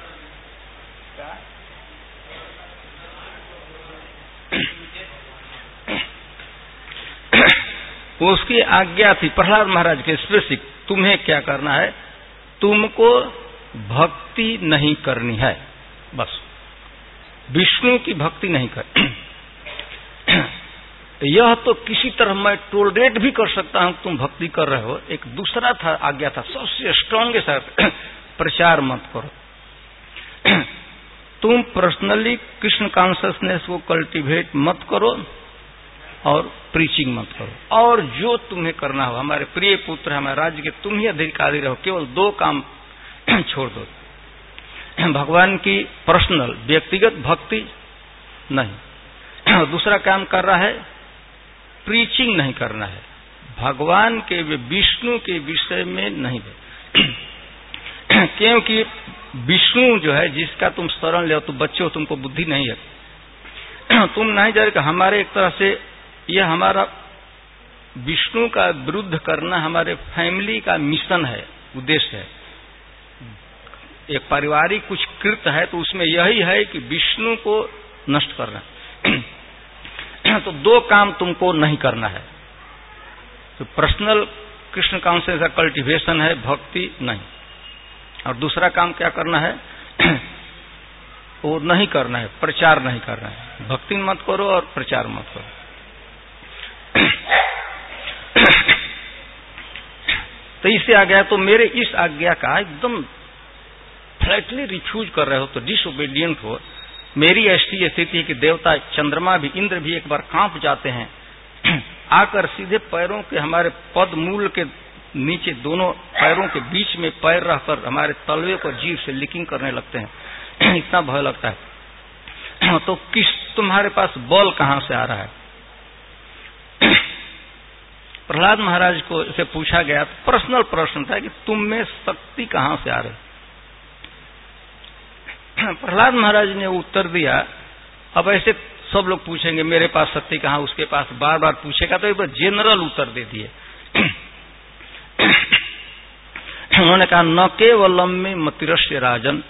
उसकी आज्ञा थी प्रहलाद महाराज के स्पेसिफिक, तुम्हें क्या करना है, तुमको भक्ति नहीं करनी है, बस विष्णु की भक्ति नहीं कर। यह तो किसी तरह मैं टोलरेट भी कर सकता हूं तुम भक्ति कर रहे हो। एक दूसरा था आज्ञा था सबसे स्ट्रांगेस्ट, प्रचार मत करो। तुम पर्सनली कृष्ण कॉन्शियसनेस को कल्टीवेट मत करो और प्रीचिंग मत करो। और जो तुम्हें करना हो, हमारे प्रिय पुत्र हमारे राज्य के तुम ही अधिकारी रहो, केवल दो काम छोड़ दो। भगवान की पर्सनल व्यक्तिगत भक्ति नहीं, दूसरा काम कर रहा है प्रीचिंग नहीं करना है, भगवान के विष्णु के विषय में नहीं। क्योंकि विष्णु जो है जिसका तुम शरण ले, तो बच्चे हो, तुमको बुद्धि नहीं है, तुम नहीं जाने कि हमारे एक तरह से यह हमारा विष्णु का विरुद्ध करना हमारे फैमिली का मिशन है, उद्देश्य है। एक पारिवारिक कुछ कृत्य है तो उसमें यही है कि विष्णु को नष्ट करना। तो दो काम तुमको नहीं करना है, तो पर्सनल कृष्ण कॉन्शियस का कल्टीवेशन है, भक्ति नहीं। और दूसरा काम क्या करना है, वो नहीं करना है, प्रचार नहीं करना है। भक्ति मत करो और प्रचार मत करो। तो इससे आ गया, तो मेरे इस आज्ञा का एकदम फ्लैटली रिफ्यूज कर रहे हो, तो डिसओबीडियंट हो। मेरी ऐसी स्थिति है कि देवता चंद्रमा भी, इंद्र भी एक बार कांप जाते हैं, आकर सीधे पैरों के हमारे पद मूल के नीचे दोनों पैरों के बीच में पैर रहकर हमारे तलवे को जीभ से लीकिंग करने लगते हैं। इतना भय लगता है। तो किस तुम्हारे पास बल कहां से आ रहा है। प्रहलाद महाराज को इसे पूछा गया, तो पर्सनल प्रश्न था कि तुम में शक्ति कहां से आ रही। प्रहलाद महाराज ने उत्तर दिया। अब ऐसे सब लोग पूछेंगे मेरे पास शक्ति कहां, उसके पास बार बार पूछेगा, तो एक बार जनरल उत्तर दे दिए। उन्होंने कहा न केवलम में मतिरस्य राजन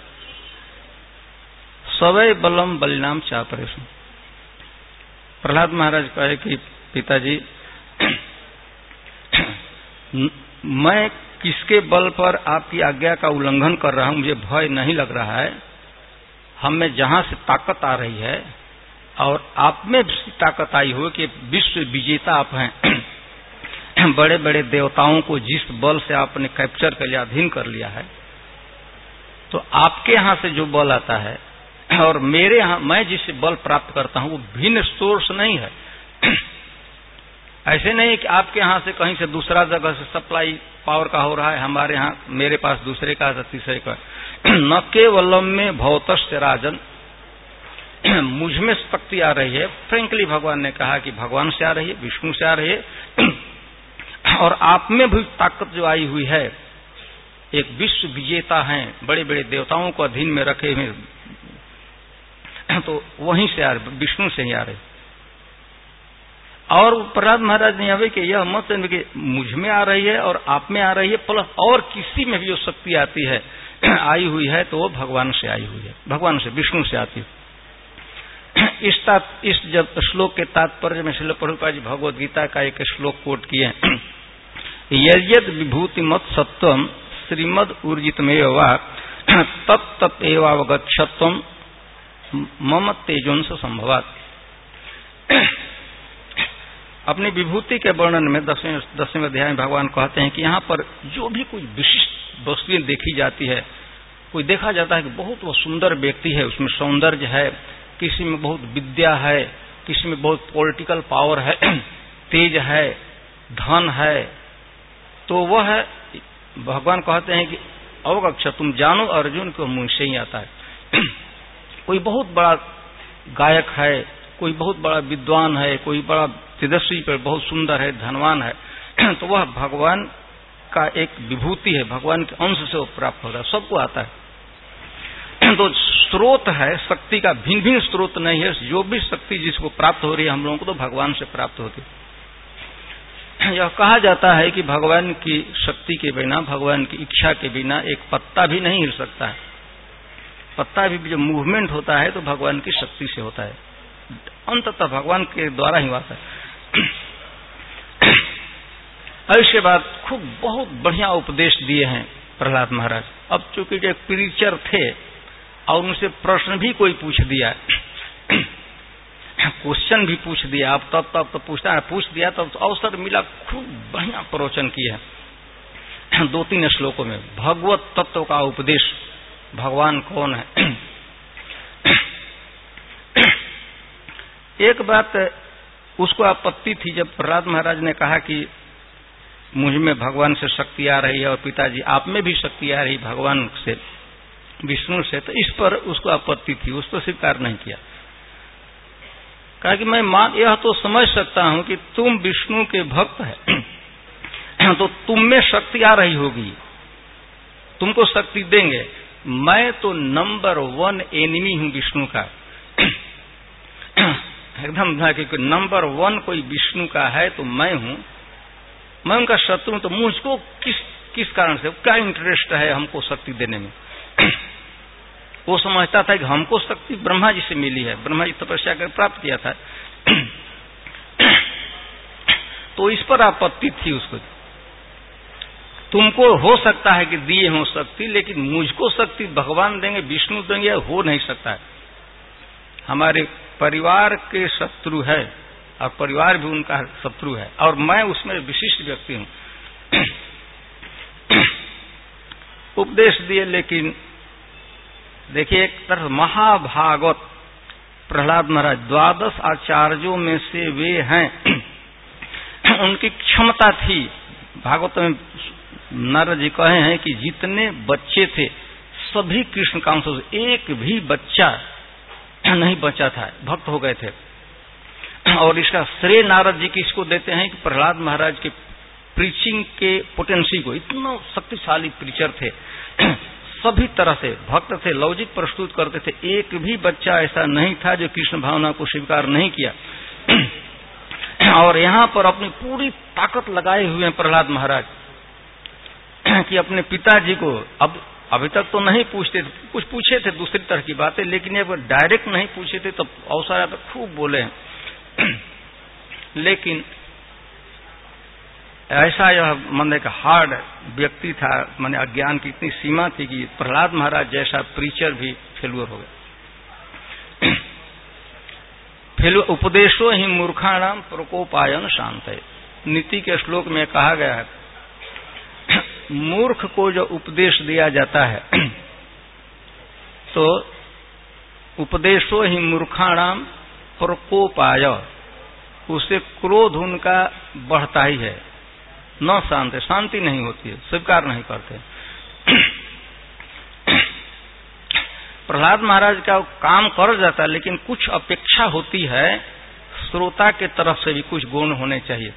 सवै बलम बलिनाम चापरेशम। प्रहलाद महाराज कहे कि पिताजी, मैं किसके बल पर आपकी आज्ञा का उल्लंघन कर रहा हूं, मुझे भय नहीं लग रहा है। हम में जहां से ताकत आ रही है और आप में भी ताकत आई हो कि विश्व विजेता आप हैं। बड़े बड़े देवताओं को जिस बल से आपने कैप्चर कर लिया, अधीन कर लिया है, तो आपके यहां से जो बल आता है और मेरे यहां मैं जिससे बल प्राप्त करता हूं वो भिन्न सोर्स नहीं है। ऐसे नहीं कि आपके यहां से कहीं से दूसरा जगह से सप्लाई पावर का हो रहा है, हमारे यहां मेरे पास दूसरे का तीसरे का। न केवलम में भवतस्य राजन, मुझ में शक्ति आ रही है। फ्रेंकली भगवान ने कहा कि भगवान से आ रही है, विष्णु से आ रही है, और आप में भी ताकत जो आई हुई है, एक विश्व विजेता हैं, बड़े बड़े देवताओं को अधीन में रखे हुए, तो वहीं से आ रहे, विष्णु से ही आ रहे। और प्रहलाद महाराज ने यह कि यह मत समझ कि मुझ में आ रही है और आप में आ रही है, प्लस और किसी में भी जो शक्ति आती है आई हुई है तो वो भगवान से आई हुई है, भगवान से, विष्णु से आती है। इस तात, इस जब श्लोक के तात्पर्य में श्रील प्रभुपाद जी भगवद गीता का एक श्लोक कोट किए, यद्यद विभूति मत सत्वम श्रीमद ऊर्जितमेव वा तत्त एवावगच्छत्वम मम तेजोंस संभवात्। अपनी विभूति के वर्णन में दसवें दसवें अध्याय में भगवान कहते हैं कि यहाँ पर जो भी कोई विशिष्ट वस्तुएं देखी जाती है। कोई देखा जाता है कि बहुत वो सुंदर व्यक्ति है, उसमें सौंदर्य है, किसी में बहुत विद्या है, किसी में बहुत पॉलिटिकल पावर है, तेज है, धन है, तो वह भगवान कहते हैं कि अवगच्छ, तुम जानो अर्जुन को मुंह से ही आता है। कोई बहुत बड़ा गायक है, कोई बहुत बड़ा विद्वान है, कोई बड़ा तेजस्वी पर बहुत सुंदर है, धनवान है, तो वह भगवान का एक विभूति है, भगवान के अंश से वो प्राप्त होता है, सबको आता है। तो स्रोत है शक्ति का, भिन्न भिन्न स्रोत नहीं है, जो भी शक्ति जिसको प्राप्त हो रही है हम लोगों को तो भगवान से प्राप्त होती है। यह कहा जाता है कि भगवान की शक्ति के बिना, भगवान की इच्छा के बिना एक पत्ता भी नहीं हिल सकता है। पत्ता भी जो मूवमेंट होता है तो भगवान की शक्ति से होता है, अंततः भगवान के द्वारा ही होता है। ऐसे बात खूब बहुत बढ़िया उपदेश दिए हैं प्रहलाद महाराज। अब चूंकि जो प्रीचर थे और उनसे प्रश्न भी कोई पूछ दिया, क्वेश्चन भी पूछ दिया, अब तब तब तो पूछता है, पूछ दिया तब तो अवसर मिला, खूब बढ़िया प्रवचन किया दो तीन श्लोकों में भगवत तत्व का उपदेश, भगवान कौन है। एक बात उसको आपत्ति थी जब प्रहलाद महाराज ने कहा कि मुझ में भगवान से शक्ति आ रही है और पिताजी आप में भी शक्ति आ रही भगवान से, विष्णु से, तो इस पर उसको आपत्ति थी, उसको स्वीकार नहीं किया। कहा कि मैं मान यह तो समझ सकता हूं कि तुम विष्णु के भक्त है तो तुम में शक्ति आ रही होगी, तुमको शक्ति देंगे। मैं तो नंबर वन एनिमी हूं विष्णु का, एकदम कि नंबर वन कोई विष्णु का है तो मैं हूं, मैं उनका शत्रु हूं, तो मुझको किस किस कारण से, क्या इंटरेस्ट है हमको शक्ति देने में। वो समझता था कि हमको शक्ति ब्रह्मा जी से मिली है, ब्रह्मा जी तपस्या कर प्राप्त किया था। तो इस पर आपत्ति थी उसको, तुमको हो सकता है कि दिए हो शक्ति, लेकिन मुझको शक्ति भगवान देंगे, विष्णु देंगे, हो नहीं सकता है। हमारे परिवार के शत्रु है और परिवार भी उनका शत्रु है और मैं उसमें विशिष्ट व्यक्ति हूं। उपदेश दिए, लेकिन देखिए एक तरह महाभागवत प्रहलाद महाराज द्वादश आचार्यों में से वे हैं, उनकी क्षमता थी। भागवत में नारद जी कहे हैं कि जितने बच्चे थे सभी कृष्ण कांसों से, एक भी बच्चा नहीं बचा था, भक्त हो गए थे। और इसका श्रेय नारद जी किसको देते हैं कि प्रहलाद महाराज के प्रीचिंग के पोटेंसी को, इतना शक्तिशाली प्रीचर थे, सभी तरह से भक्त थे, लौकिक प्रस्तुत करते थे, एक भी बच्चा ऐसा नहीं था जो कृष्ण भावना को स्वीकार नहीं किया। और यहाँ पर अपनी पूरी ताकत लगाए हुए हैं प्रहलाद महाराज कि अपने पिताजी को, अब अभी तक तो नहीं पूछते थे, कुछ पूछे थे दूसरी तरह की बातें, लेकिन ये डायरेक्ट नहीं पूछे थे तो अवसर आया तो खूब बोले। लेकिन ऐसा यह मन एक हार्ड व्यक्ति था, माने अज्ञान की इतनी सीमा थी कि प्रहलाद महाराज जैसा प्रीचर भी फेलुअर हो गए। फेलुअर उपदेशो ही मूर्खाणाम प्रकोपायन शांत है, नीति के श्लोक में कहा गया है मूर्ख को जो उपदेश दिया जाता है तो उपदेशो ही मूर्खाणाम प्रकोपाय, उससे क्रोध उनका बढ़ता ही है, न शांत, शांति नहीं होती है, स्वीकार नहीं करते। प्रहलाद महाराज का काम कर जाता है, लेकिन कुछ अपेक्षा होती है, श्रोता के तरफ से भी कुछ गुण होने चाहिए।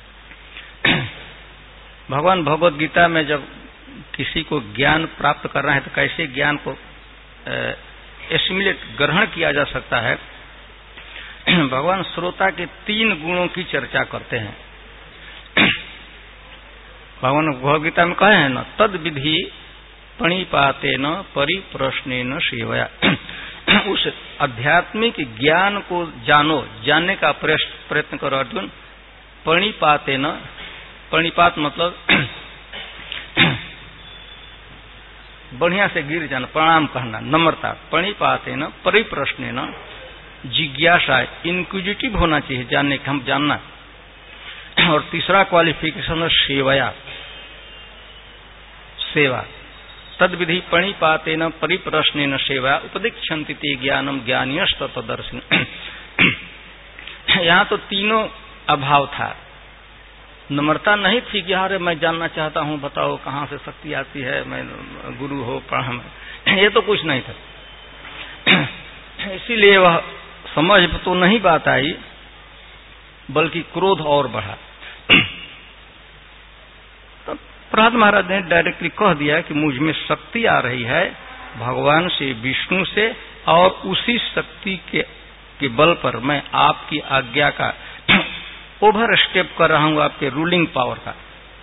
भगवान भगवत गीता में जब किसी को ज्ञान प्राप्त करना है तो कैसे ज्ञान को एसिमिलेट ग्रहण किया जा सकता है, भगवान श्रोता के तीन गुणों की चर्चा करते हैं। भगवान भगवत गीता में कहे हैं ना, तद विधि पणिपातेन परिप्रश्नेन सेवया। उस आध्यात्मिक ज्ञान को जानो, जानने का प्रयत्न करो अर्जुन। पणिपातेन, पणिपात मतलब बढ़िया से गिर जाना, प्रणाम करना, नम्रता। पणिपातेन परिप्रश्नेन, जिज्ञासा, इंक्विजिटिव होना चाहिए, जानने का, हम जानना। और तीसरा क्वालिफिकेशन है सेवया, सेवा तद विधि प्रणिपातेन परिप्रश्नेन सेवा उपदीक्षन्ति ते ज्ञानम ज्ञानियस्त तदर्शन। यहाँ तो तीनों अभाव था। नम्रता नहीं थी कि अरे मैं जानना चाहता हूँ, बताओ कहाँ से शक्ति आती है, मैं गुरु हो पढ़, ये तो कुछ नहीं था। इसीलिए वह समझ तो नहीं बात आई, बल्कि क्रोध और बढ़ा। तो प्रहलाद महाराज ने डायरेक्टली कह दिया कि मुझ में शक्ति आ रही है भगवान से, विष्णु से, और उसी शक्ति के, के बल पर मैं आपकी आज्ञा का ओवर स्टेप कर रहा हूं, आपके रूलिंग पावर का।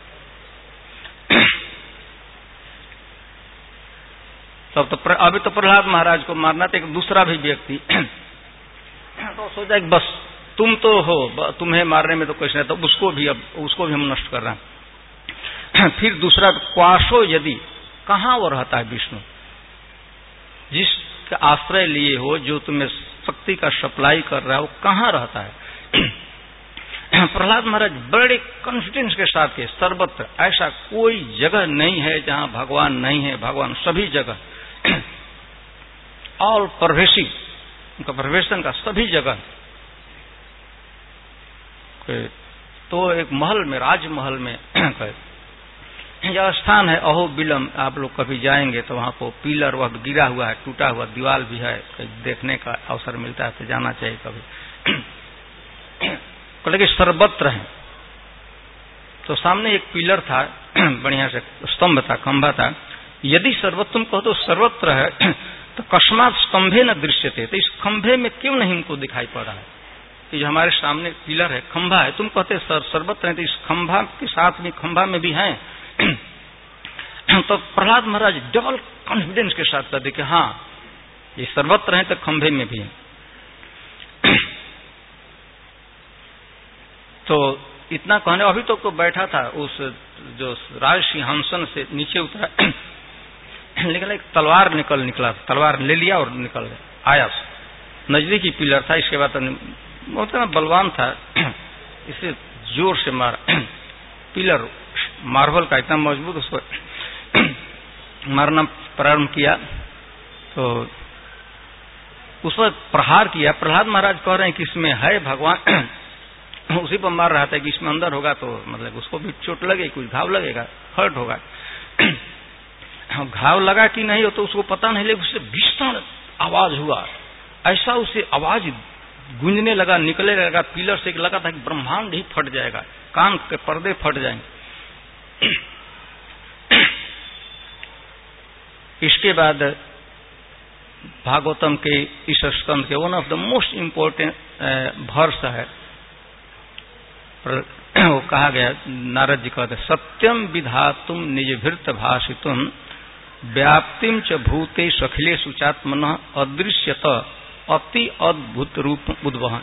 तब तो प्र, अभी तो प्रहलाद महाराज को मारना था एक दूसरा भी व्यक्ति, तो सोचा कि बस तुम तो हो, तुम्हें मारने में तो कुछ नहीं, तो उसको भी अब उसको भी हम नष्ट कर रहे हैं। फिर दूसरा क्वाशो यदि, कहाँ वो रहता है विष्णु, जिसका आश्रय लिए हो, जो तुम्हें शक्ति का सप्लाई कर रहा है, वो कहाँ रहता है। प्रहलाद महाराज बड़े कॉन्फिडेंस के साथ के सर्वत्र ऐसा कोई जगह नहीं है जहां भगवान नहीं है, भगवान सभी जगह, ऑल परवेसिव, उनका परवेशन का सभी जगह। तो एक महल में, राजमहल में यह स्थान है अहो बिलम, आप लोग कभी जाएंगे तो वहां को पिलर वह गिरा हुआ है, टूटा हुआ दीवार भी है, देखने का अवसर मिलता है तो जाना चाहिए कभी। लेकिन सर्वत्र है। तो सामने एक पिलर था, बढ़िया से स्तंभ था, खंभा था। यदि सर्वत्र तुम कहो तो सर्वत्र है, तो कस्मात स्तंभे न दृश्यते, तो इस खंभे में क्यों नहीं हमको दिखाई पड़ रहा है कि जो हमारे सामने पिलर है, खंभा है, तुम कहते सर सर्वत्र है, तो इस खंभा के साथ में खंभा में भी है। तो प्रहलाद महाराज डबल कॉन्फिडेंस के साथ कहते कि हाँ ये सर्वत्र है तो खंभे में भी है। तो इतना कहने, अभी तक तो बैठा था उस जो राज सिंहासन से नीचे उतरा, लेकिन एक तलवार निकल निकला, तलवार ले लिया और निकल गया, आया नजदीकी पिलर था। इसके बाद उतना बलवान था, इसे जोर से मारा, पिलर मार्बल का इतना मजबूत, उसको मारना प्रारंभ किया। तो उस पर प्रहार किया। प्रहलाद महाराज कह रहे हैं कि इसमें है भगवान, उसी पर मार रहा था कि इसमें अंदर होगा तो मतलब उसको भी चोट लगे, कुछ घाव लगेगा, हर्ट होगा। घाव लगा कि नहीं हो तो उसको पता नहीं, लेकिन उससे भीषण आवाज हुआ, ऐसा उसे आवाज गूंजने लगा, निकले लगा पिलर से, लगा था कि ब्रह्मांड ही फट जाएगा, कान के पर्दे फट जाएंगे। इसके बाद भागवतम के इस स्कंद के one of the most important verse है, वो कहा गया, नारद जी कहते सत्यम विधातुम निजभृत भाषितुम व्याप्तिम च भूते सखिले सुचात्मन अदृश्यत अति अद्भुत रूप उद्वहन।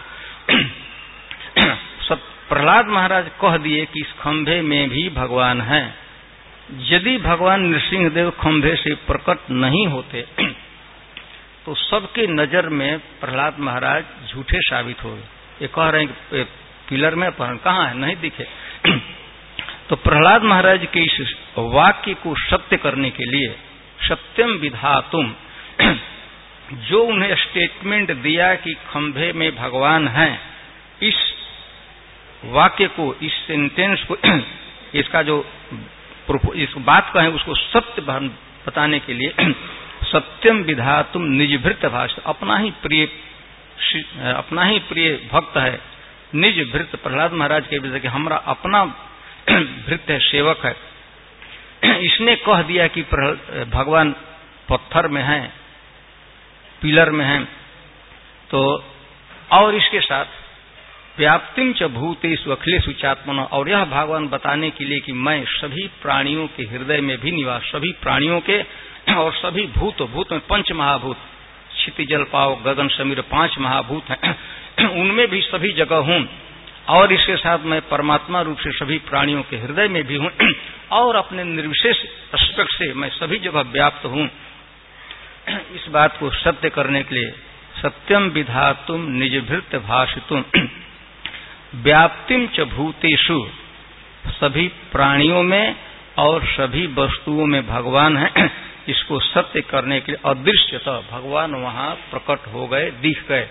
प्रहलाद महाराज कह दिए कि इस खंभे में भी भगवान है। यदि भगवान नृसिंहदेव खंभे से प्रकट नहीं होते तो सबके नजर में प्रहलाद महाराज झूठे साबित हो गए। ये कह रहे हैं कि पिलर में पर कहाँ है, नहीं दिखे। तो प्रहलाद महाराज के इस वाक्य को सत्य करने के लिए सत्यम विधातुम, जो उन्हें स्टेटमेंट दिया कि खंभे में भगवान है, इस वाक्य को, इस सेंटेंस को, इसका जो इस बात का है उसको सत्य बताने के लिए सत्यम विधातुम निजभृत भाष, अपना ही प्रिय अपना ही प्रिय भक्त है, निज भृत प्रहलाद महाराज के विषय कि हमारा अपना भृत है, सेवक है, इसने कह दिया कि भगवान पत्थर में है, पिलर में है। तो और इसके साथ व्याप्तिम च भूतेषु अखिलेषु चात्मन, और यह भगवान बताने के लिए कि मैं सभी प्राणियों के हृदय में भी निवास, सभी प्राणियों के और सभी भूत, भूत में पंच महाभूत, क्षिति जल पाव गगन समीर पांच महाभूत हैं, उनमें भी सभी जगह हूं, और इसके साथ मैं परमात्मा रूप से सभी प्राणियों के हृदय में भी हूं, और अपने निर्विशेष एस्पेक्ट से मैं सभी जगह व्याप्त हूं। इस बात को सत्य करने के लिए सत्यम विधातुम निजभृत भाषितुम व्याप्तिम च भूतेषु, सभी प्राणियों में और सभी वस्तुओं में भगवान है, इसको सत्य करने के लिए अदृश्यतः भगवान वहां प्रकट हो गए, दिख गए।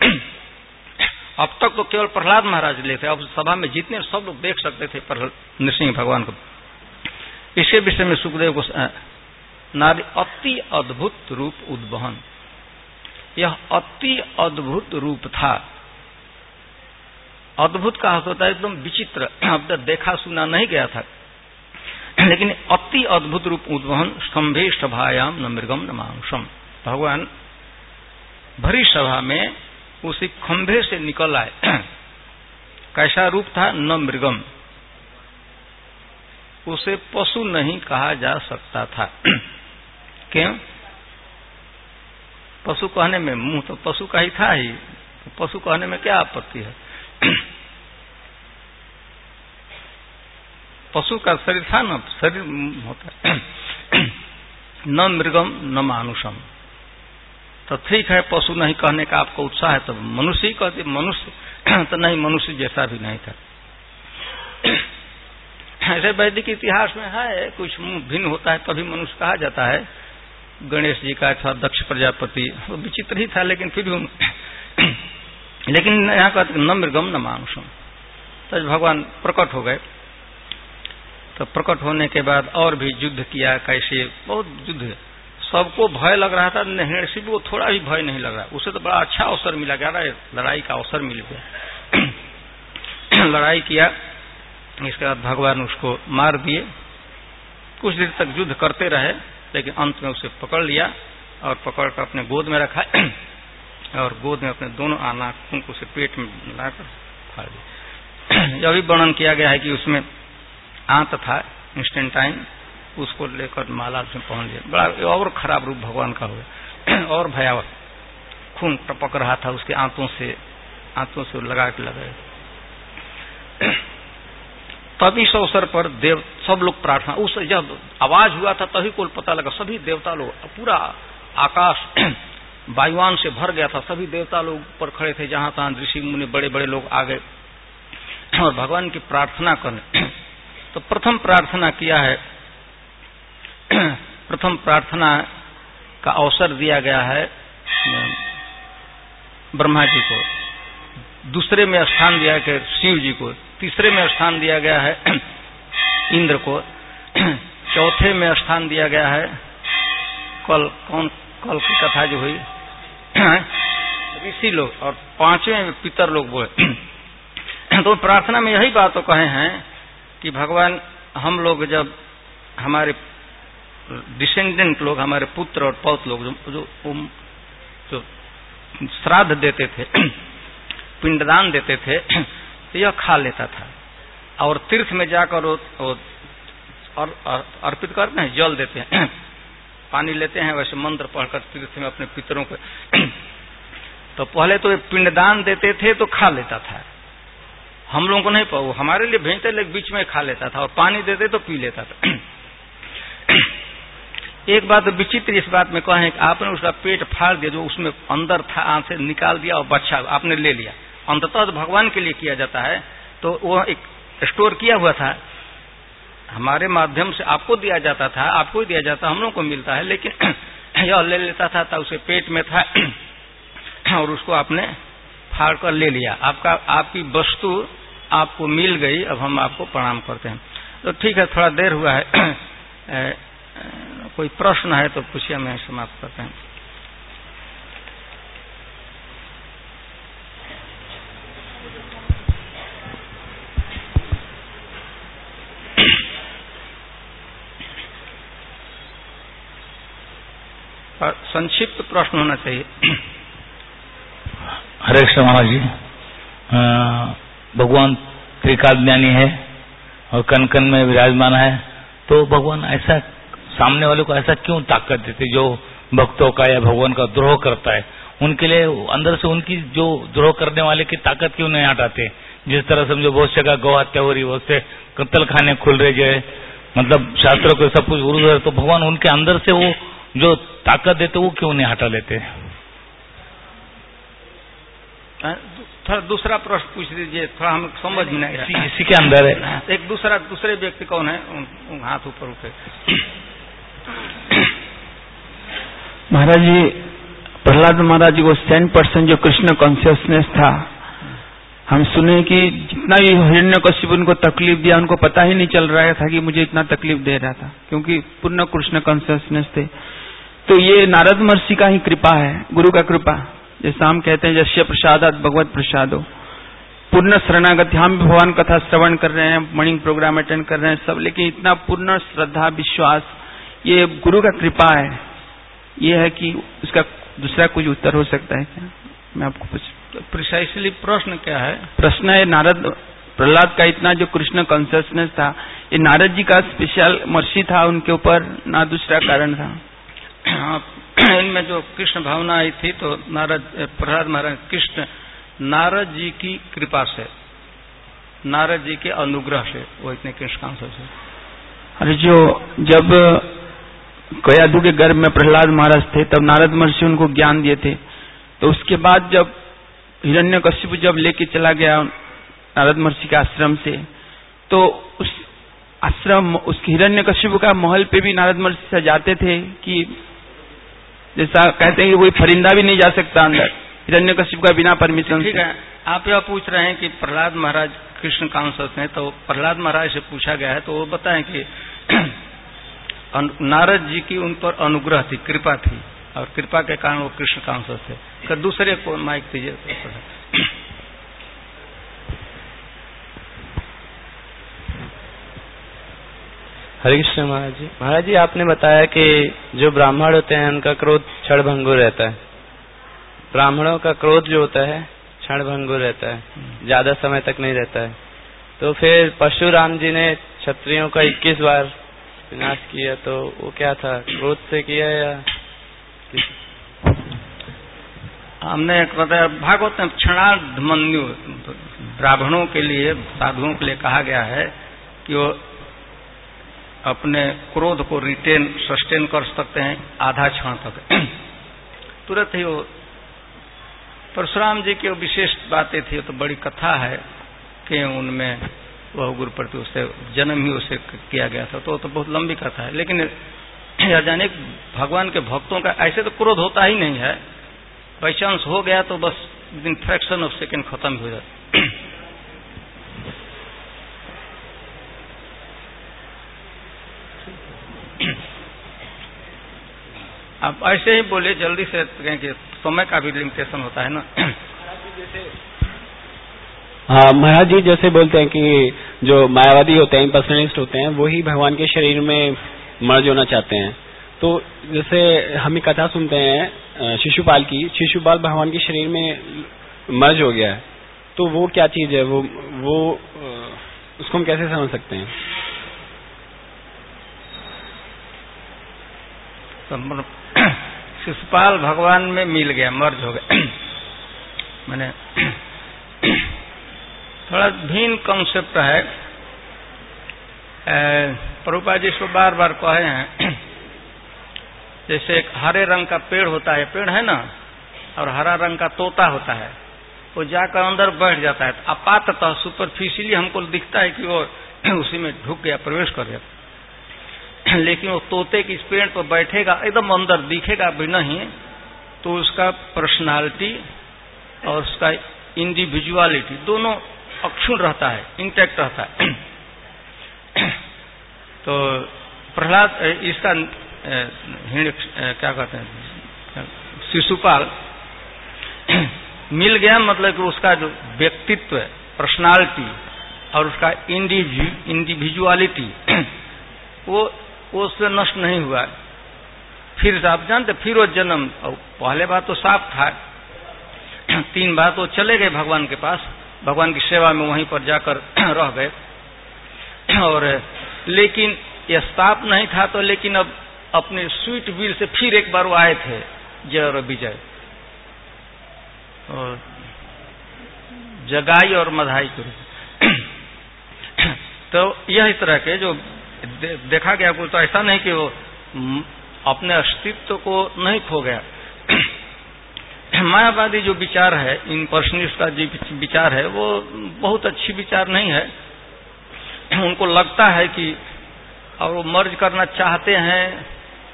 अब तक तो केवल प्रहलाद महाराज ले थे, अब सभा में जितने सब लोग देख सकते थे नृसिंह भगवान को। इसके विषय में सुखदेव को नारी अति अद्भुत रूप उद्वहन, यह अति अद्भुत रूप था। अद्भुत का अर्थ होता है एकदम विचित्र, अब तक देखा सुना नहीं गया था, लेकिन अति अद्भुत रूप उद्वहन। स्तंभे सभायाम न मृगम न मांसम, भगवान भरी सभा में उसी खंभे से निकल आए। कैसा रूप था? न मृगम, उसे पशु नहीं कहा जा सकता था। क्यों? पशु कहने में, मुंह तो पशु का ही था ही, तो पशु कहने में क्या आपत्ति है? पशु का शरीर था ना, शरीर होता है। न मृगम न मानुषम, तो ठीक है पशु नहीं कहने का आपको उत्साह है, तो मनुष्य ही कहते। मनुष्य तो नहीं, मनुष्य जैसा भी नहीं था। ऐसे वैदिक इतिहास में है, कुछ भिन्न होता है तभी मनुष्य कहा जाता है। गणेश जी का था दक्ष प्रजापति, वो विचित्र ही था, लेकिन फिर भी लेकिन यहाँ कहते न मृगम न मानुषम। तो भगवान प्रकट हो गए, तो प्रकट होने के बाद और भी युद्ध किया, कैसे बहुत युद्ध, सबको भय लग रहा था। हिरण्यकशिपु को थोड़ा भी भय नहीं लग रहा, उसे तो बड़ा अच्छा अवसर मिला, क्या लड़ाई का अवसर मिल गया। लड़ाई किया, इसके बाद भगवान उसको मार दिए। कुछ देर तक युद्ध करते रहे, लेकिन अंत में उसे पकड़ लिया और पकड़ कर अपने गोद में रखा और गोद में अपने दोनों नाखून को उसे पेट में लाकर फाड़ दिया। यह भी वर्णन किया गया है कि उसमें आंत था इंस्टेंटाइन, उसको लेकर माला में पहन लिया। बड़ा और खराब रूप भगवान का हुआ और भयावह, खून टपक रहा था उसके आंतों से, आंतों से लगा के लगाए। तब इस अवसर पर देव सब लोग प्रार्थना, उस जब आवाज हुआ था तभी को पता लगा, सभी देवता लोग, पूरा आकाश वायुवान से भर गया था, सभी देवता लोग ऊपर खड़े थे, जहां तहां ऋषि मुनि बड़े बड़े लोग आ गए और भगवान की प्रार्थना करने। तो प्रथम प्रार्थना किया है, प्रथम प्रार्थना का अवसर दिया गया है ब्रह्मा जी को, दूसरे में स्थान दिया गया शिव जी को, तीसरे में स्थान दिया गया है इंद्र को, चौथे में स्थान दिया गया है कल कौन कल की कथा जो हुई ऋषि लोग, और पांचवें में पितर लोग बोले। तो प्रार्थना में यही बात तो कहे हैं कि भगवान हम लोग जब हमारे डिसेंडेंट लोग, हमारे पुत्र और पौत्र लोग जो जो, जो श्राद्ध देते थे, पिंडदान देते थे, तो यह खा लेता था और तीर्थ में जाकर वो, वो और अर्पित करते हैं, जल देते हैं, पानी लेते हैं, वैसे मंत्र पढ़कर तीर्थ में अपने पितरों को। तो पहले तो पिंडदान देते थे तो खा लेता था, हम लोगों को नहीं पाओ, हमारे लिए भेजते लेकिन बीच में खा लेता था, और पानी देते तो पी लेता था। एक बात विचित्र इस बात में कहें कि आपने उसका पेट फाड़ दिया, जो उसमें अंदर था आंख से निकाल दिया और बच्चा आपने ले लिया। अंततः भगवान के लिए किया जाता है, तो वह एक स्टोर किया हुआ था, हमारे माध्यम से आपको दिया जाता था, आपको ही दिया जाता, हम लोग को मिलता है, लेकिन यह ले लेता था, था उसे पेट में था और उसको आपने फाड़ कर ले लिया। आपका आपकी वस्तु आपको मिल गई, अब हम आपको प्रणाम करते हैं। तो ठीक है, थोड़ा देर हुआ है, ए, कोई प्रश्न है तो पूछिए, मैं समाप्त करते हैं। संक्षिप्त प्रश्न होना चाहिए। हरे कृष्ण महाराज जी, भगवान त्रिकालज्ञानी है और कन कन में विराजमान है, तो भगवान ऐसा सामने वाले को ऐसा क्यों ताकत देते जो भक्तों का या भगवान का द्रोह करता है, उनके लिए अंदर से उनकी जो द्रोह करने वाले की ताकत क्यों नहीं हटाते? जिस तरह समझो बहुत जगह गौ हत्या हो रही, बहुत से कत्ल खाने खुल रहे, जो मतलब शास्त्रों को सब कुछ विरुद्ध है, तो भगवान उनके अंदर से वो जो ताकत देते वो क्यों नहीं हटा लेते? थोड़ा दूसरा प्रश्न पूछ दीजिए, थोड़ा हम समझ में नहीं इसी, इसी के अंदर है। एक दूसरा दूसरे व्यक्ति कौन है, उन, उन हाथ ऊपर उठे। महाराज जी, प्रहलाद महाराज जी को सेंट परसेंट जो कृष्ण कॉन्शियसनेस था, हम सुने कि जितना भी हिरण्यकशिप उनको तकलीफ दिया, उनको पता ही नहीं चल रहा था कि मुझे इतना तकलीफ दे रहा था, क्योंकि पूर्ण कृष्ण कॉन्शियसनेस थे। तो ये नारद महर्षि का ही कृपा है, गुरु का कृपा, जैसा हम कहते हैं यस्य प्रसादात भगवत प्रसादो। पूर्ण शरणागति, हम भी भगवान कथा श्रवण कर रहे हैं, मॉर्निंग प्रोग्राम अटेंड कर रहे हैं सब, लेकिन इतना पूर्ण श्रद्धा विश्वास, ये गुरु का कृपा है। ये है कि उसका दूसरा कुछ उत्तर हो सकता है क्या? मैं आपको पूछ, प्रिसाइसली प्रश्न क्या है? प्रश्न है, नारद प्रहलाद का इतना जो कृष्ण कॉन्शियसनेस था, ये नारद जी का स्पेशल मर्सी था उनके ऊपर, ना दूसरा कारण था? इनमें जो कृष्ण भावना आई थी, तो नारद प्रहलाद महाराज कृष्ण नारद जी की कृपा से, नारद जी के अनुग्रह से वो इतने कृष्ण कॉन्शियस है। अरे जो जब कयाधु के गर्भ में प्रहलाद महाराज थे, तब नारद महर्षि उनको ज्ञान दिए थे। तो उसके बाद जब हिरण्यकशिपु जब लेके चला गया नारद महर्षि के आश्रम से, तो उस आश्रम, उस हिरण्यकशिपु का महल पे भी नारद महर्षि सजाते थे कि जैसा कहते हैं कि कोई फरिंदा भी नहीं जा सकता अंदर हिरण्यकशिपु का बिना परमिशन। ठीक है, आप यह पूछ रहे हैं कि प्रहलाद महाराज कृष्ण कॉन्शियस हैं, तो प्रहलाद महाराज से पूछा गया है, तो वो बताएं कि नारद जी की उन पर अनुग्रह थी, कृपा थी, और कृपा के कारण वो कृष्ण कॉन्शियस थे। तो दूसरे को माइक दीजिए। हरे कृष्ण महाराज जी। महाराज जी, आपने बताया कि जो ब्राह्मण होते हैं उनका क्रोध क्षणभंगुर रहता है। ब्राह्मणों का क्रोध जो होता है क्षणभंगुर रहता है, ज्यादा समय तक नहीं रहता है। तो फिर परशुराम जी ने क्षत्रियों का इक्कीस बार विनाश किया, तो वो क्या था, क्रोध से किया या किस? हमने एक बताया भागवत में क्षणार्धमन्यु ब्राह्मणों के लिए, साधुओं के लिए कहा गया है कि वो अपने क्रोध को रिटेन सस्टेन कर सकते हैं आधा क्षण तक, तुरंत ही वो। परशुराम जी की विशेष बातें थी, तो बड़ी कथा है कि उनमें वह गुरु प्रति उससे जन्म ही उसे किया गया था, तो तो बहुत लंबी कथा है। लेकिन यह जाने भगवान के भक्तों का ऐसे तो क्रोध होता ही नहीं है, बाई चांस हो गया तो बस विदिन फ्रैक्शन ऑफ सेकेंड खत्म हो जाता। आप ऐसे ही बोले जल्दी से, कि समय का भी लिमिटेशन होता है ना। हाँ महाराज जी, जैसे बोलते हैं कि जो मायावादी होते हैं, पर्सनलिस्ट होते हैं, वो ही भगवान के शरीर में मर्ज होना चाहते हैं। तो जैसे हम कथा सुनते हैं शिशुपाल की, शिशुपाल भगवान के शरीर में मर्ज हो गया है, तो वो क्या चीज है, वो वो उसको हम कैसे समझ सकते हैं? शिशुपाल भगवान में मिल गया, मर्ज हो गया। मैंने थोड़ा भिन्न कॉन्सेप्ट है। प्रभुपाद जी इसको बार बार कहे हैं, जैसे एक हरे रंग का पेड़ होता है, पेड़ है ना, और हरा रंग का तोता होता है, वो जाकर अंदर बैठ जाता है। आपाततः सुपरफिशियली हमको दिखता है कि वो उसी में ढुक गया, प्रवेश कर गया, लेकिन वो तोते की इस पेड़ पर बैठेगा, एकदम अंदर दिखेगा भी नहीं, तो उसका पर्सनालिटी और उसका इंडिविजुअलिटी दोनों अक्षुण रहता है, इंटैक्ट रहता है। तो प्रहलाद इसका क्या कहते हैं, शिशुपाल मिल गया, मतलब कि उसका जो व्यक्तित्व, पर्सनालिटी और उसका इंडिविजुअलिटी वो वो उससे नष्ट नहीं हुआ। फिर आप जानते, फिर वो जन्म, पहले बार तो साफ था, तीन बार तो चले गए भगवान के पास, भगवान की सेवा में वहीं पर जाकर रह गए, और लेकिन यह साफ नहीं था, तो लेकिन अब अपने स्वीट विल से फिर एक बार वो आए थे, जय और विजय, और जगाई और मधाई करी। तो यह इस तरह के जो दे, देखा गया, कोई तो ऐसा नहीं कि वो अपने अस्तित्व को नहीं खो गया। मायावादी जो विचार है, इन पर्सनिस्ट का जो विचार है, वो बहुत अच्छी विचार नहीं है। उनको लगता है कि और वो मर्ज करना चाहते हैं,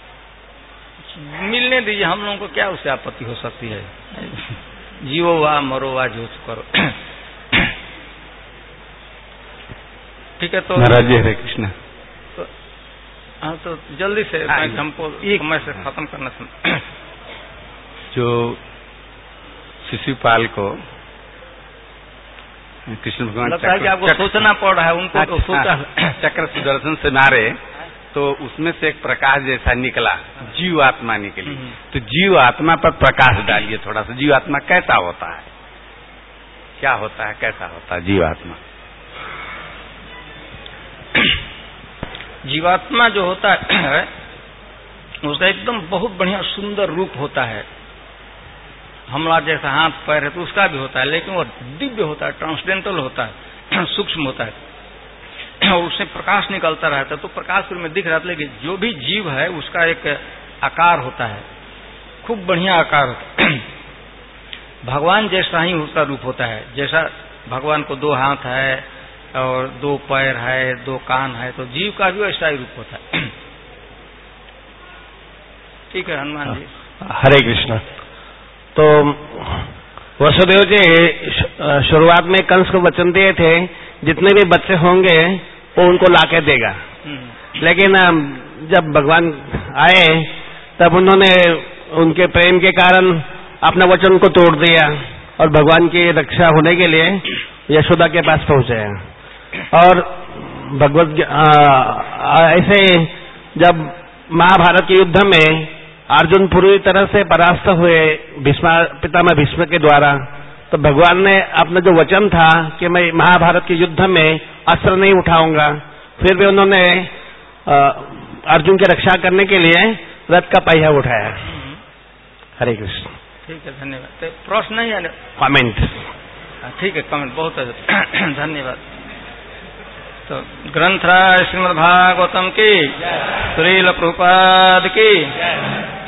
मिलने दीजिए, हम लोगों को क्या उससे आपत्ति हो सकती है, जीवो वा मरो वा जो करो। ठीक है, तो महाराज जी हरे कृष्ण। तो, हाँ, तो जल्दी से हमको समय से खत्म करना था। जो शिशुपाल को कृष्ण भगवान लगता है कि आपको सोचना पड़ रहा है, उनको तो सोचा चक्र सुदर्शन से मारे तो उसमें से एक प्रकाश जैसा निकला जीव आत्मा निकली। तो जीव आत्मा पर प्रकाश डालिए थोड़ा सा, जीव आत्मा कैसा होता है, क्या होता है, कैसा होता है जीव आत्मा? जीवात्मा जो होता है उसका एकदम बहुत बढ़िया सुंदर रूप होता है, हमारा जैसा हाथ पैर है तो उसका भी होता है, लेकिन वो दिव्य होता है, ट्रांसडेंटल होता है, सूक्ष्म होता है, और उससे प्रकाश निकलता रहता है। तो प्रकाश में दिख रहा था, लेकिन जो भी जीव है उसका एक आकार होता है, खूब बढ़िया आकार होता है। भगवान जैसा ही उसका रूप होता है, जैसा भगवान को दो हाथ है और दो पैर है, दो कान है, तो जीव का भी वैसा ही रूप होता है। ठीक है हनुमान जी। हरे कृष्ण। तो वसुदेव जी शुरुआत में कंस को वचन दिए थे जितने भी बच्चे होंगे वो उनको लाके देगा, लेकिन जब भगवान आए तब उन्होंने उनके प्रेम के कारण अपना वचन को तोड़ दिया और भगवान की रक्षा होने के लिए यशोदा के पास पहुंचे। और भगवत ऐसे जब महाभारत के युद्ध में अर्जुन पूरी तरह से परास्त हुए भीष्म पितामह भीष्म के द्वारा, तो भगवान ने अपना जो वचन था कि मैं महाभारत के युद्ध में अस्त्र नहीं उठाऊंगा, फिर भी उन्होंने अर्जुन की रक्षा करने के लिए रथ का पहिया उठाया। हरे कृष्ण। ठीक है, धन्यवाद। तो प्रश्न नहीं है, कमेंट? ठीक है, कमेंट बहुत है, धन्यवाद। तो ग्रंथराज श्रीमद् भागवतम की, श्रील प्रभुपाद की।